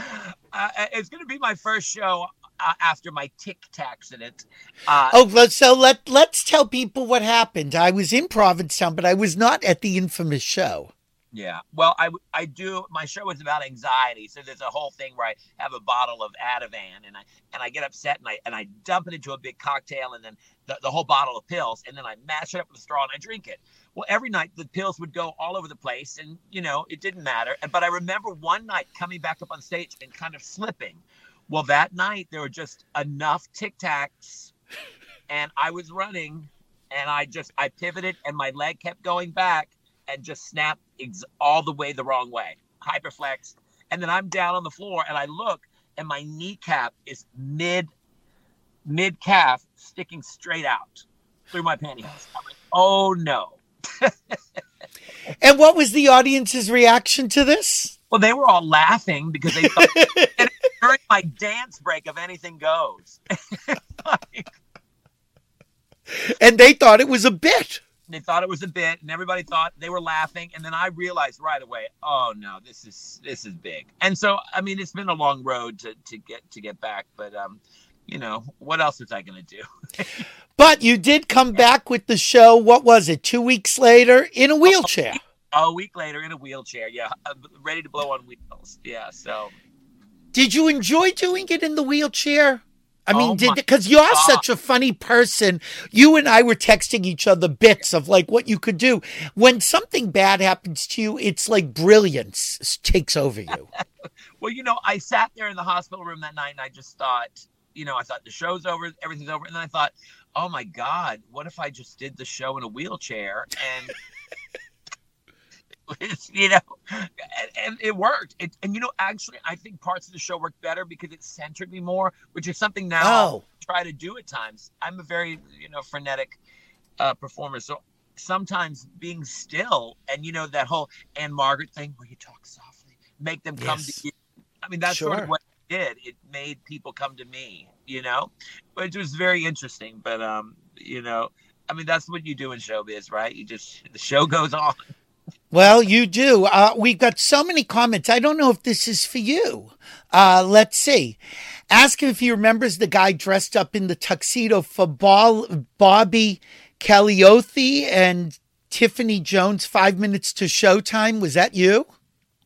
Uh, it's going to be my first show uh, after my Tic accident. Uh, Oh, let- so let, let's tell people what happened. I was in Provincetown, but I was not at the infamous show. Yeah. Well, I, I do. My show is about anxiety. So there's a whole thing where I have a bottle of Ativan and I and I get upset and I and I dump it into a big cocktail and then the, the whole bottle of pills and then I mash it up with a straw and I drink it. Well, every night the pills would go all over the place and, you know, it didn't matter. But I remember one night coming back up on stage and kind of slipping. Well, that night there were just enough Tic Tacs and I was running and I just I pivoted and my leg kept going back. And just snapped ex- all the way the wrong way, hyperflexed. And then I'm down on the floor and I look and my kneecap is mid, mid calf sticking straight out through my pantyhose. I'm like, oh no. And what was the audience's reaction to this? Well, they were all laughing because they thought and during my dance break of Anything Goes. Like, And they thought it was a bit. they thought it was a bit and everybody thought they were laughing. And then I realized right away, oh no, this is, this is big. And so, I mean, it's been a long road to, to get, to get back, but, um, you know, what else was I going to do? But you did come back with the show, what was it, two weeks later, in a wheelchair. A week later in a wheelchair. Yeah. Uh, ready to blow on wheels. Yeah. So Did you enjoy doing it in the wheelchair? I mean, Oh did my because you're God. such a funny person. You and I were texting each other bits of like what you could do. When something bad happens to you, it's like brilliance takes over you. well, you know, I sat there in the hospital room that night and I just thought, you know, I thought the show's over, everything's over. And then I thought, oh my God, what if I just did the show in a wheelchair? And, it's, you know, and, and it worked. It, and, you know, actually, I think parts of the show worked better because it centered me more, which is something now Oh. I try to do at times. I'm a very, you know, frenetic uh, performer. So sometimes being still and, you know, that whole Anne Margaret thing where you talk softly, make them come Yes. to you. I mean, that's sort Sure. of what it did. It made people come to me, you know, which was very interesting. But, um, you know, I mean, that's what you do in showbiz, right? You just, the show goes on. Well, you do. Uh, we've got so many comments. I don't know if this is for you. Uh, let's see. Ask him if he remembers the guy dressed up in the tuxedo for Bol- Bobby Calliothi and Tiffany Jones, Five Minutes to Showtime. Was that you?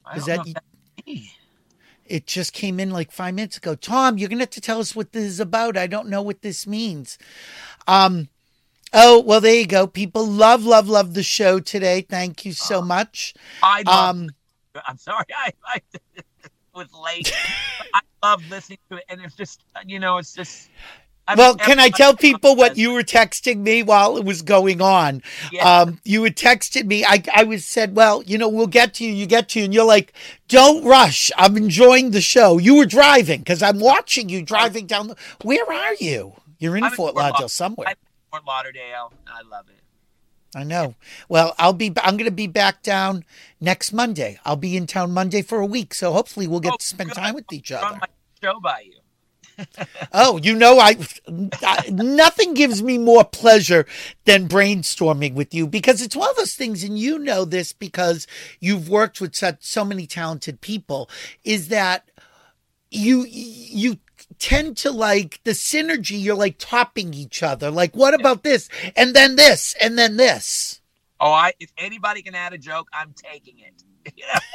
I Is don't that, know if that's me. It just came in like five minutes ago. Tom, you're going to have to tell us what this is about. I don't know what this means. Um, oh, well, there you go. People love, love, love the show today. Thank you so much. I love, Um, I'm sorry, I, I was late. I love listening to it, and it's just, you know, it's just. I Well, mean, can I tell everybody- people what you were texting me while it was going on? Yeah. Um, you had texted me. I, I was said, well, you know, we'll get to you. You get to you. And you're like, don't rush. I'm enjoying the show. You were driving because I'm watching you driving down. The, where are you? You're in I'm in Fort Fort Lauderdale Laud- somewhere. I'm in Fort Lauderdale. I love it. I know. Well, I'll be, I'm going to be back down next Monday. I'll be in town Monday for a week. So hopefully we'll get Oh, to spend good. time with each I'll other. run my show by you. Oh, you know, I, I nothing gives me more pleasure than brainstorming with you because it's one of those things, and you know this because you've worked with such so many talented people, is that you you tend to like the synergy. You're like topping each other. Like, what about this? And then this, and then this. Oh, I if anybody can add a joke, I'm taking it. You know?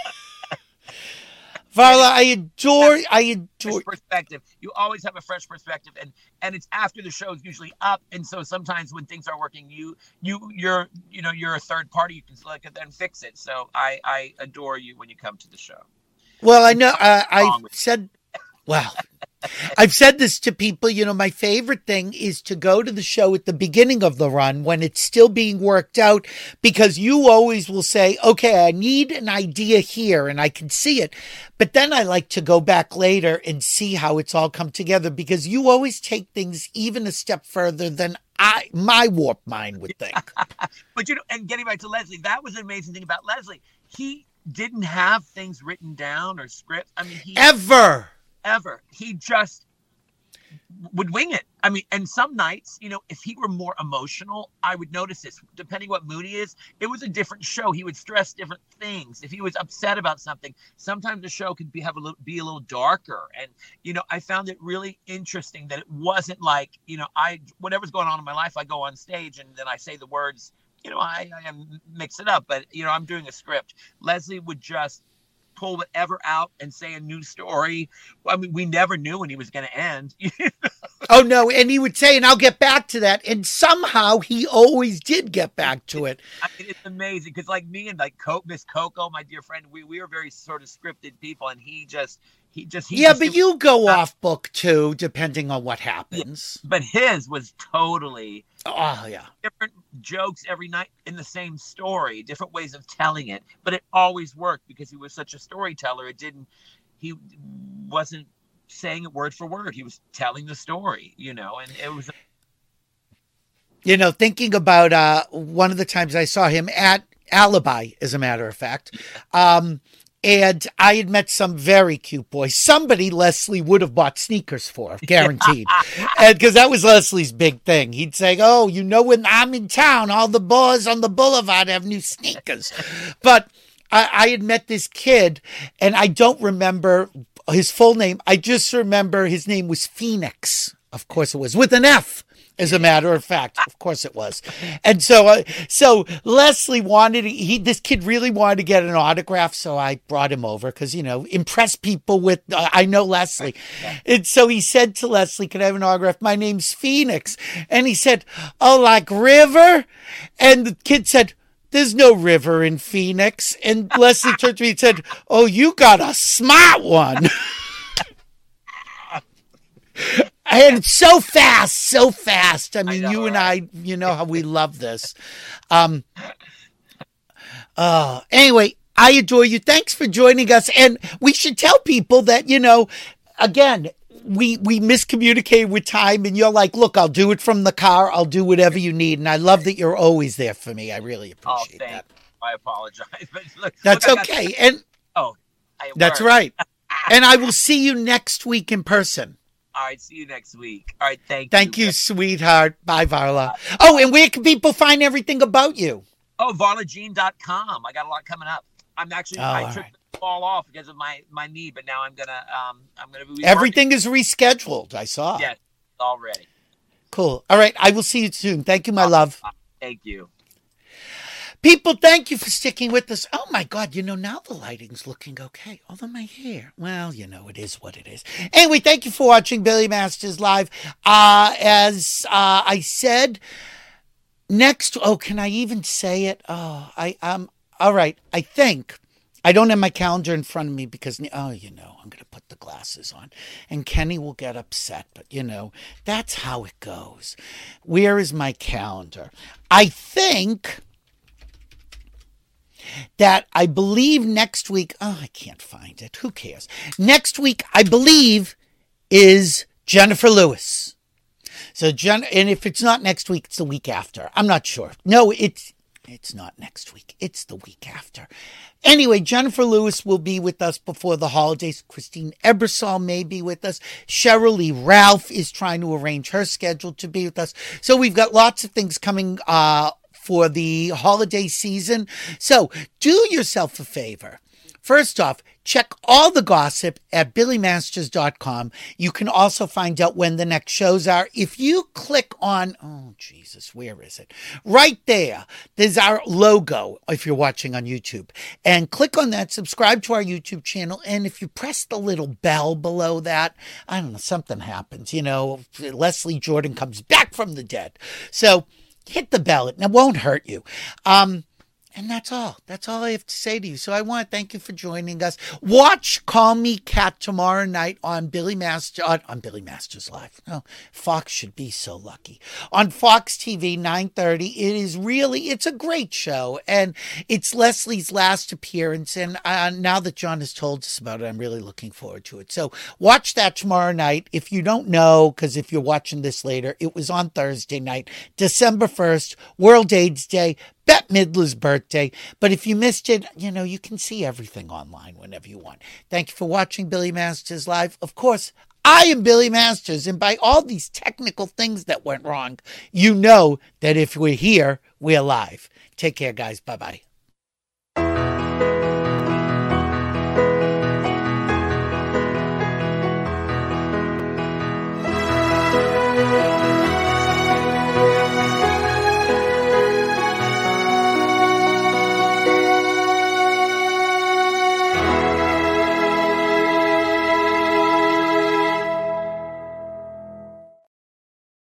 Varla, I adore, I adore. Fresh perspective. You always have a fresh perspective, and and it's after the show's usually up, and so sometimes when things are working, you you you're you know you're a third party. You can look at that and fix it. So I I adore you when you come to the show. Well, I know uh, I wrong with said, well, I've said this to people, you know, my favorite thing is to go to the show at the beginning of the run when it's still being worked out, because you always will say, okay, I need an idea here and I can see it. But then I like to go back later and see how it's all come together, because you always take things even a step further than I, my warp mind would think. But, you know, and getting back to Leslie, that was an amazing thing about Leslie. He didn't have things written down or scripts. I mean, he Ever. ever. He just would wing it. I mean, and some nights, you know, if he were more emotional, I would notice this. Depending what mood he is, it was a different show. He would stress different things. If he was upset about something, sometimes the show could be have a little be a little darker. And you know, I found it really interesting that it wasn't like, you know, I whatever's going on in my life, I go on stage and then I say the words. You know, I, I mix it up, but you know, I'm doing a script. Leslie would just pull whatever out and say a new story. I mean, we never knew when he was going to end. Oh, no. And he would say, and I'll get back to that. And somehow he always did get back to it. I mean, it's amazing because like me and like Co- Miss Coco, my dear friend, we, we are very sort of scripted people. And he just, he just, he Yeah, just, but it, you go off book too, depending on what happens. but his was totally Oh, yeah. different jokes every night in the same story, different ways of telling it. But it always worked because he was such a storyteller. It didn't, he wasn't saying it word for word. He was telling the story, you know, and it was. You know, thinking about uh, one of the times I saw him at Alibi, as a matter of fact, um, and I had met some very cute boys. Somebody Leslie would have bought sneakers for, guaranteed. And because that was Leslie's big thing. He'd say, oh, you know, when I'm in town, all the boys on the boulevard have new sneakers. But I, I had met this kid, and I don't remember his full name. I just remember his name was Phoenix. Of course it was, with an F. As a matter of fact, of course it was. And so, uh, so Leslie wanted, he, this kid really wanted to get an autograph. So I brought him over because, you know, impress people with, uh, I know Leslie. And so he said to Leslie, can I have an autograph? My name's Phoenix. And he said, oh, like River? And the kid said, there's no river in Phoenix. And Leslie turned to me and said, oh, you got a smart one. And so fast, so fast. I mean, I know, you and right? I, you know how we love this. Um, uh, anyway, I adore you. Thanks for joining us. And we should tell people that, you know, again, we, we miscommunicated with time, and you're like, look, I'll do it from the car. I'll do whatever you need. And I love that you're always there for me. I really appreciate oh, thank that. You. I apologize. But look, that's look, okay. Got... And oh, I that's right. And I will see you next week in person. All right, see you next week. All right, thank you. Thank you, sweetheart. Bye, Varla. Oh, and where can people find everything about you? Oh, varla jean dot com. I got a lot coming up. I'm actually, oh, I took right. the fall off because of my, my knee, but now I'm going to, um, I'm going to be Everything working. is rescheduled. I saw. Yes, already. Cool. All right. I will see you soon. Thank you, my love. Thank you. People, thank you for sticking with us. Oh, my God. You know, now the lighting's looking okay. Although my hair, well, you know, it is what it is. Anyway, thank you for watching Billy Masters Live. Uh, as uh, I said, next, oh, can I even say it? Oh, I, um, all right. I think, I don't have my calendar in front of me because, oh, you know, I'm going to put the glasses on and Kenny will get upset, but you know, that's how it goes. Where is my calendar? I think that I believe next week, oh, I can't find it. Who cares? Next week, I believe, is Jennifer Lewis. So, Jen, and if it's not next week, it's the week after. I'm not sure. No, it's it's not next week. It's the week after. Anyway, Jennifer Lewis will be with us before the holidays. Christine Ebersol may be with us. Cheryl Lee Ralph is trying to arrange her schedule to be with us. So we've got lots of things coming uh, for the holiday season. So do yourself a favor. First off, check all the gossip at billy masters dot com. You can also find out when the next shows are. If you click on, oh, Jesus, where is it? Right there, there's our logo if you're watching on YouTube. And click on that, subscribe to our YouTube channel. And if you press the little bell below that, I don't know, something happens. You know, Leslie Jordan comes back from the dead. So hit the bell. It won't hurt you. Um, And that's all. That's all I have to say to you. So I want to thank you for joining us. Watch Call Me Kat tomorrow night on Billy Master on, on Billy Masters Live. Oh, Fox should be so lucky. On Fox T V, nine thirty. It is really, it's a great show. And it's Leslie's last appearance. And uh, now that John has told us about it, I'm really looking forward to it. So watch that tomorrow night. If you don't know, because if you're watching this later, it was on Thursday night, December first, World AIDS Day. Bette Midler's birthday. But if you missed it, you know, you can see everything online whenever you want. Thank you for watching Billy Masters Live. Of course, I am Billy Masters. And by all these technical things that went wrong, you know that if we're here, we're live. Take care, guys. Bye-bye.